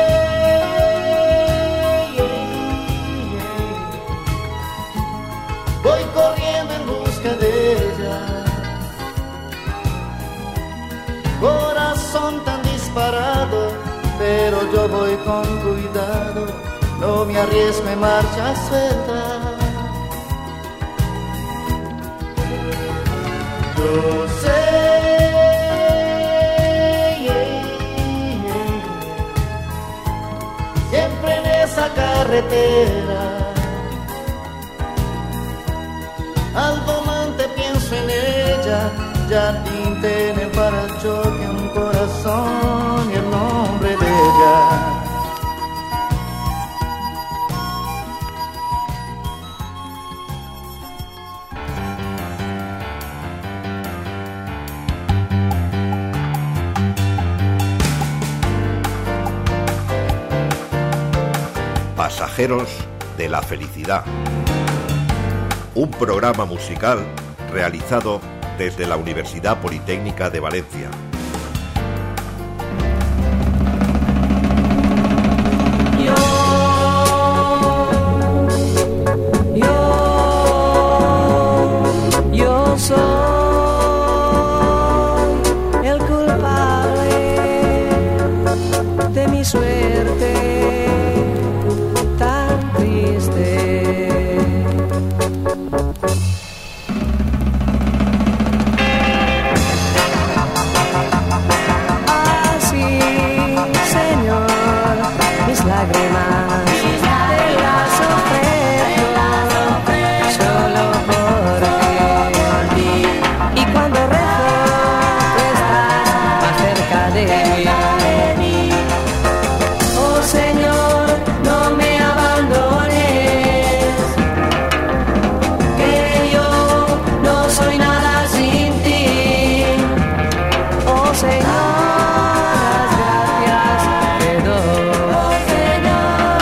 voy corriendo en busca de ella. Corazón tan disparado, pero yo voy con cuidado, no me arriesgo en marcha suelta. Yo sé, siempre en esa carretera, al volante pienso en ella, ya pinté en el parachoque un corazón y el nombre de ella. Pasajeros de la Felicidad, un programa musical realizado desde la Universidad Politécnica de Valencia. Yo soy el culpable de mi suerte tan triste. Así, Señor, mis lágrimas te las ofrezco solo por ti. Y cuando rezo, tú estás más cerca de mí. Oh Señor, no me abandones, que yo no soy nada sin ti. Oh Señor, las gracias te doy. Oh Señor.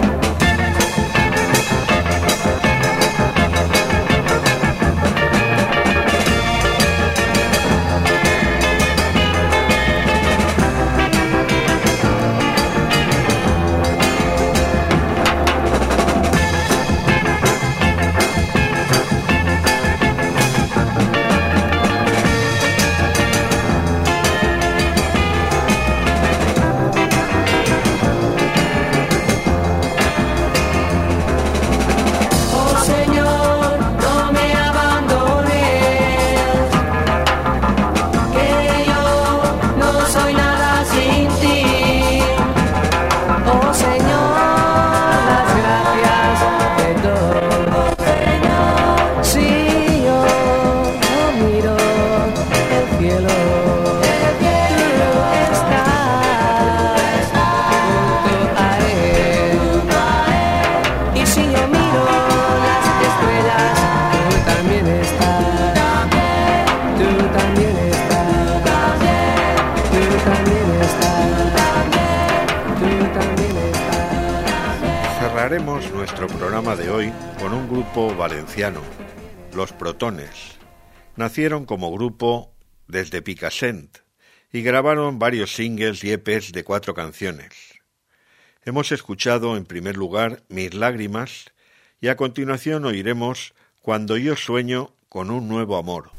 Oh Señor, no me abandones, que yo no soy nada sin ti. Oh Señor, las gracias te doy. Oh Señor, si yo no miro el cielo, tú estás junto a él. Y si yo miro las estrellas, tú también estás. Tú también estás. Tú también estás. Tú también estás. Cerraremos nuestro programa de hoy con un grupo valenciano, Los Protones. Nacieron como grupo desde Picassent y grabaron varios singles y E Pes de cuatro canciones. Hemos escuchado en primer lugar Mis lágrimas y a continuación oiremos Cuando yo sueño con un nuevo amor.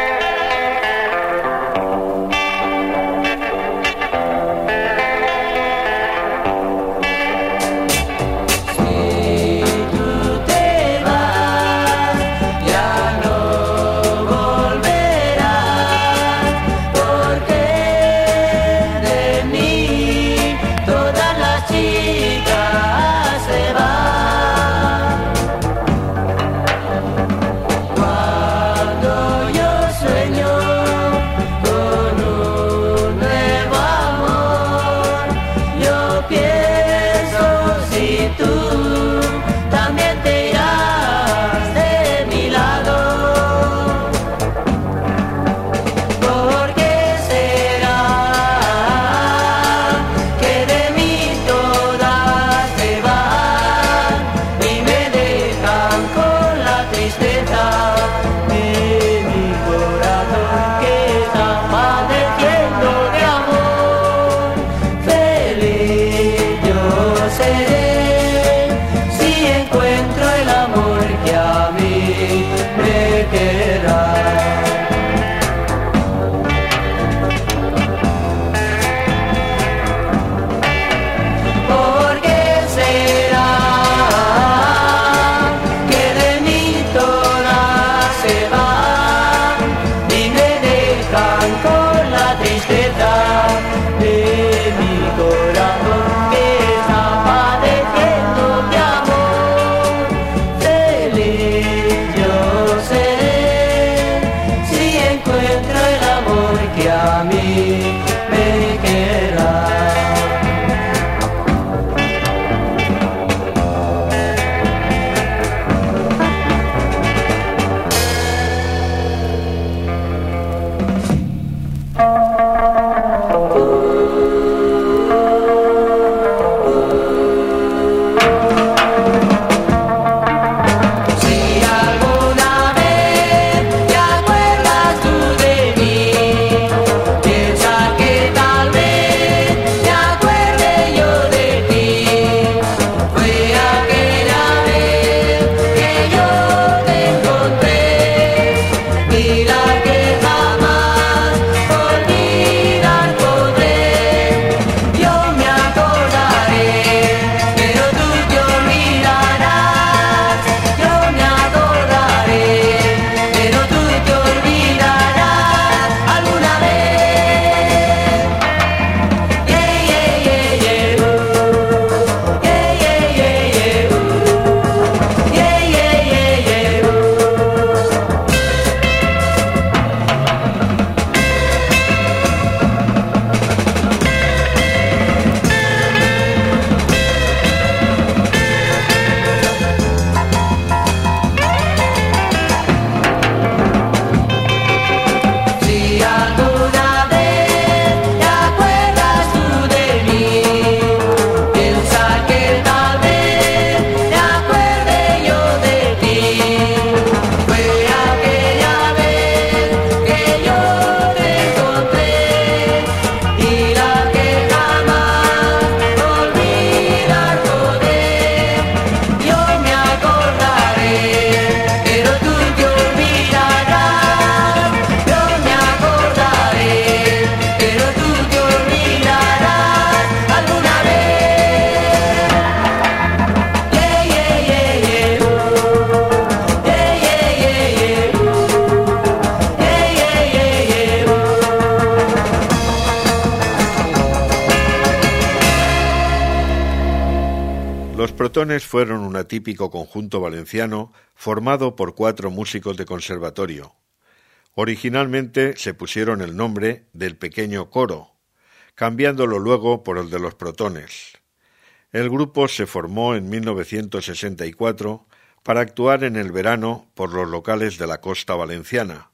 Los Protones fueron un atípico conjunto valenciano formado por cuatro músicos de conservatorio. Originalmente se pusieron el nombre del Pequeño Coro, cambiándolo luego por el de Los Protones. El grupo se formó en mil novecientos sesenta y cuatro para actuar en el verano por los locales de la costa valenciana.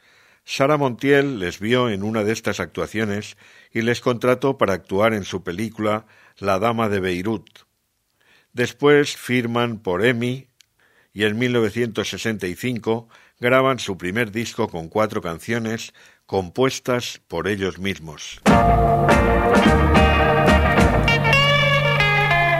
Sara Montiel les vio en una de estas actuaciones y les contrató para actuar en su película La Dama de Beirut. Después firman por E M I y en mil novecientos sesenta y cinco graban su primer disco con cuatro canciones compuestas por ellos mismos.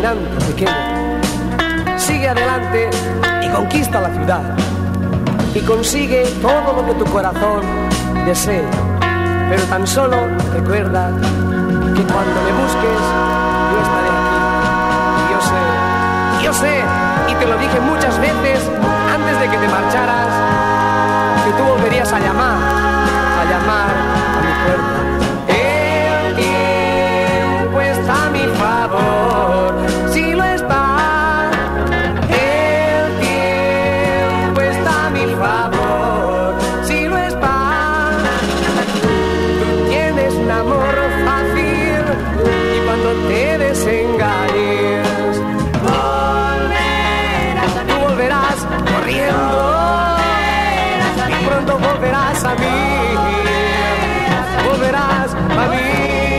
caminante pequeño. Sigue adelante y conquista la ciudad. Y consigue todo lo que tu corazón desee. Pero tan solo recuerda que cuando me busques, yo estaré aquí. Y yo sé, yo sé, y te lo dije muchas veces antes de que te marcharas, que tú volverías a llamar, a llamar a mi puerta. El tiempo está a mi favor, si lo está. El tiempo está a mi favor, si lo está. Tú tienes un amor fácil y cuando te desengañes, volverás, tú volverás corriendo. Pronto volverás a mí, volverás a mí.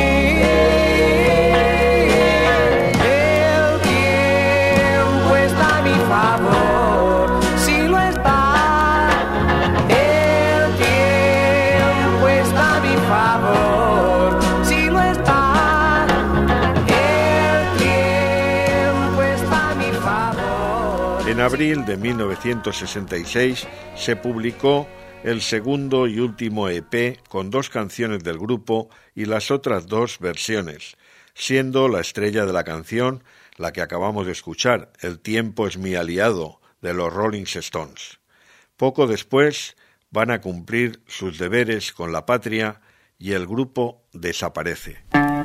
El tiempo está a mi favor, si lo está. El tiempo está a mi favor, si lo está. El tiempo está a mi favor. En abril de mil novecientos sesenta y seis se publicó el segundo y último E Pe con dos canciones del grupo y las otras dos versiones, siendo la estrella de la canción la que acabamos de escuchar, El tiempo es mi aliado, de los Rolling Stones. Poco después van a cumplir sus deberes con la patria y el grupo desaparece.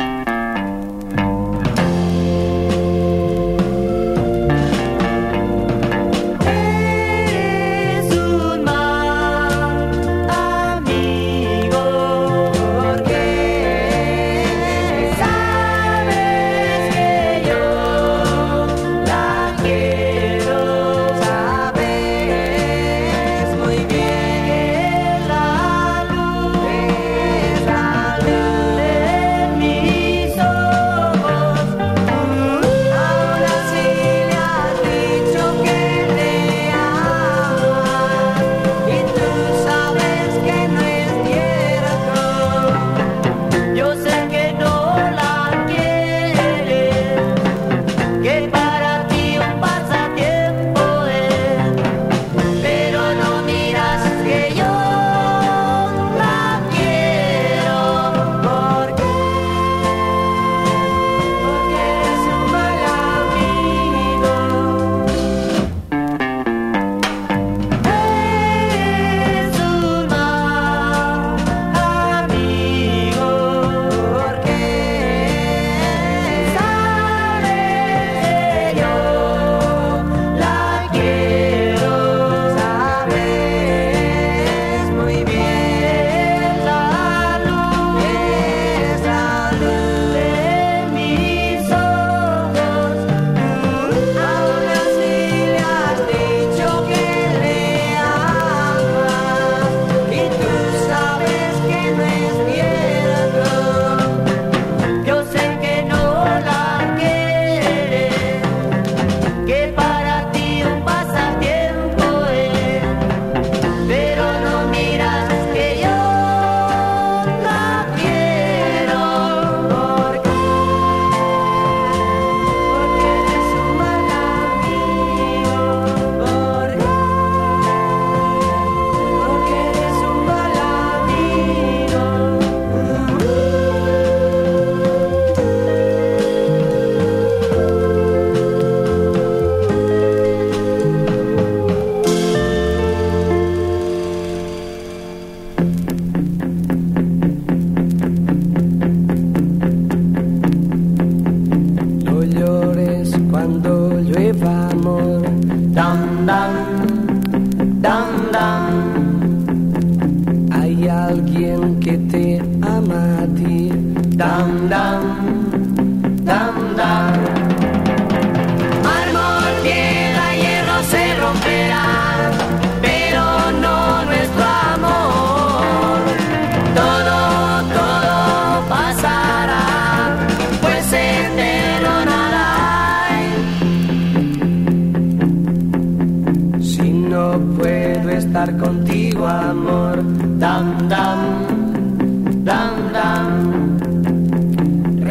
Contigo, amor, dam, dam, dam, dam.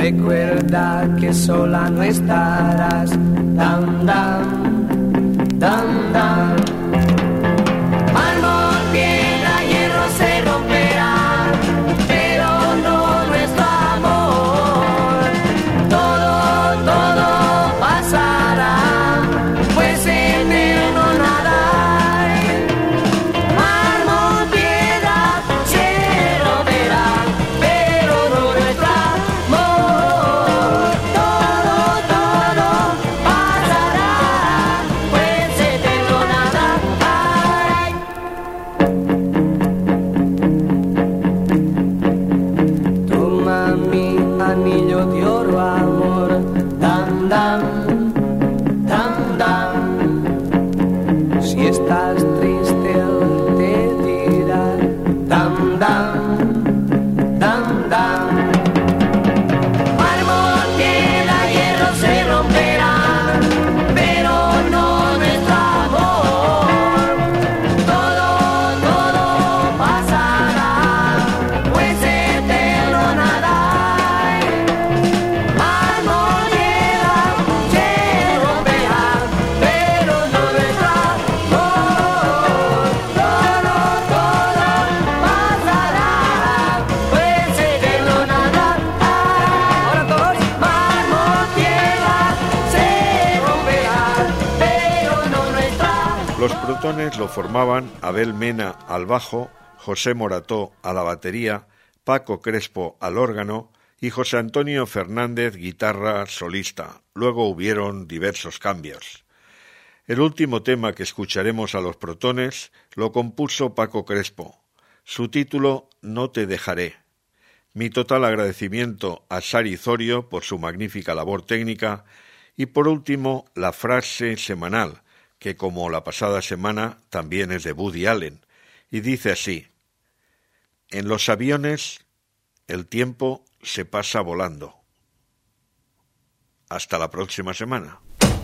Recuerda que sola no estarás. Dam, dam, dam, dam. Mármol, piedra, hierro se romperá, pero no nuestro amor. Todo, todo pasará, pues eterno nada hay. Mármol, piedra, se romperá, pero no nuestro amor. Todo, todo pasará, pues eterno nada hay. Toma mi anillo de oro, amor. Dam, dam, dam, dam. Si estás triste, él te dirá. Dam, dam, dam, dam. Mármol, piedra, hierro se romperá, pero no nuestro amor. Todo, todo pasará, pues eterno nada hay. Mármol, piedra, se romperá, pero no nuestro amor. Todo, todo pasará, pues eterno nada hay. Ahora todos. Mármol, piedra, se romperá, pero no nuestro amor. Los Protones lo formaban Abel Mena al bajo, José Morató a la batería, Paco Crespo al órgano y José Antonio Fernández guitarra solista. Luego hubieron diversos cambios. El último tema que escucharemos a los Protones lo compuso Paco Crespo. Su título, No te dejaré. Mi total agradecimiento a Sari Zorio por su magnífica labor técnica y por último la frase semanal, que como la pasada semana también es de Woody Allen, y dice así: en los aviones el tiempo se pasa volando. Hasta la próxima semana.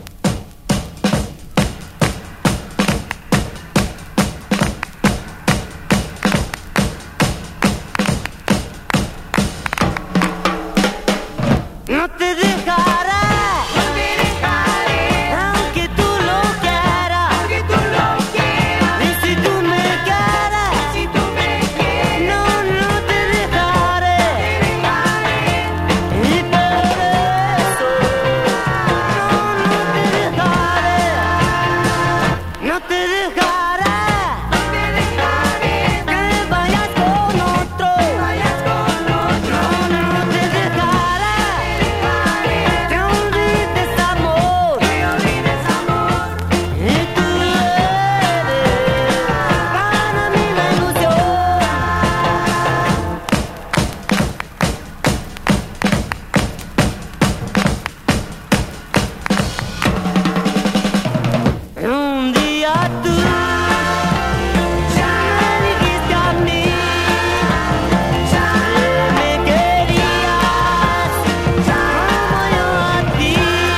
No te dejaré, no te dejaré, aunque tú lo quieras, aunque tú lo quieras. Y si tú me quieres, y si tú me quieres, no, no te dejaré, te dejaré. Y por eso, no, no te dejaré, no te dejaré, no te dejaré, que vayas con otro, que vayas con otro, no, no te dejaré. Te olvides amor, te olvides amor, y tú eres para mí la ilusión. Un día tú ya me dijiste a mí que me querías como yo a ti,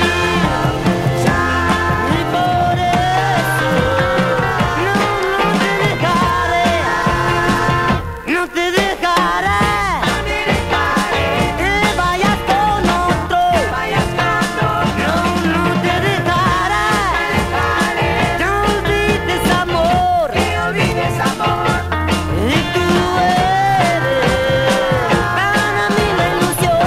y por eso no, no te dejaré, no te dejaré, no te dejaré, que vayas con otro, que vayas con otro, no, no te dejaré, te olvides amor, te olvides amor, y tú eres para mí la ilusión.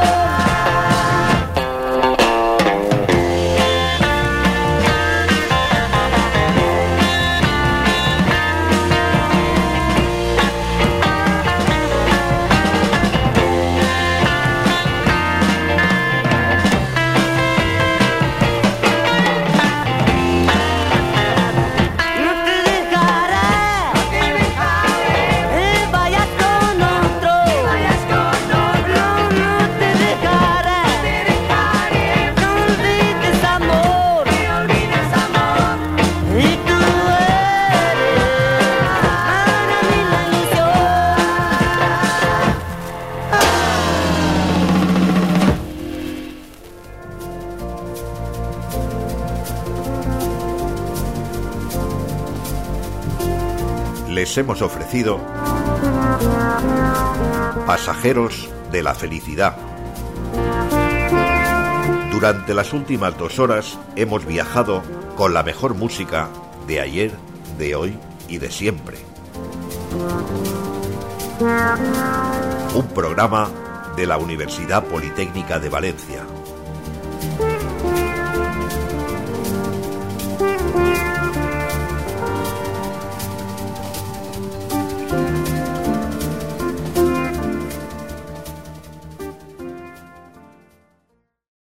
No te dejaré, no te dejaré, que vayas con otro, que vayas con otro, no, no te dejaré, te dejaré, te olvides amor, te olvides amor, y tú eres para mí la ilusión. Les hemos ofrecido Pasajeros de la Felicidad, Durante las últimas dos horas hemos viajado con la mejor música de ayer, de hoy y de siempre. Un programa de la Universidad Politécnica de Valencia.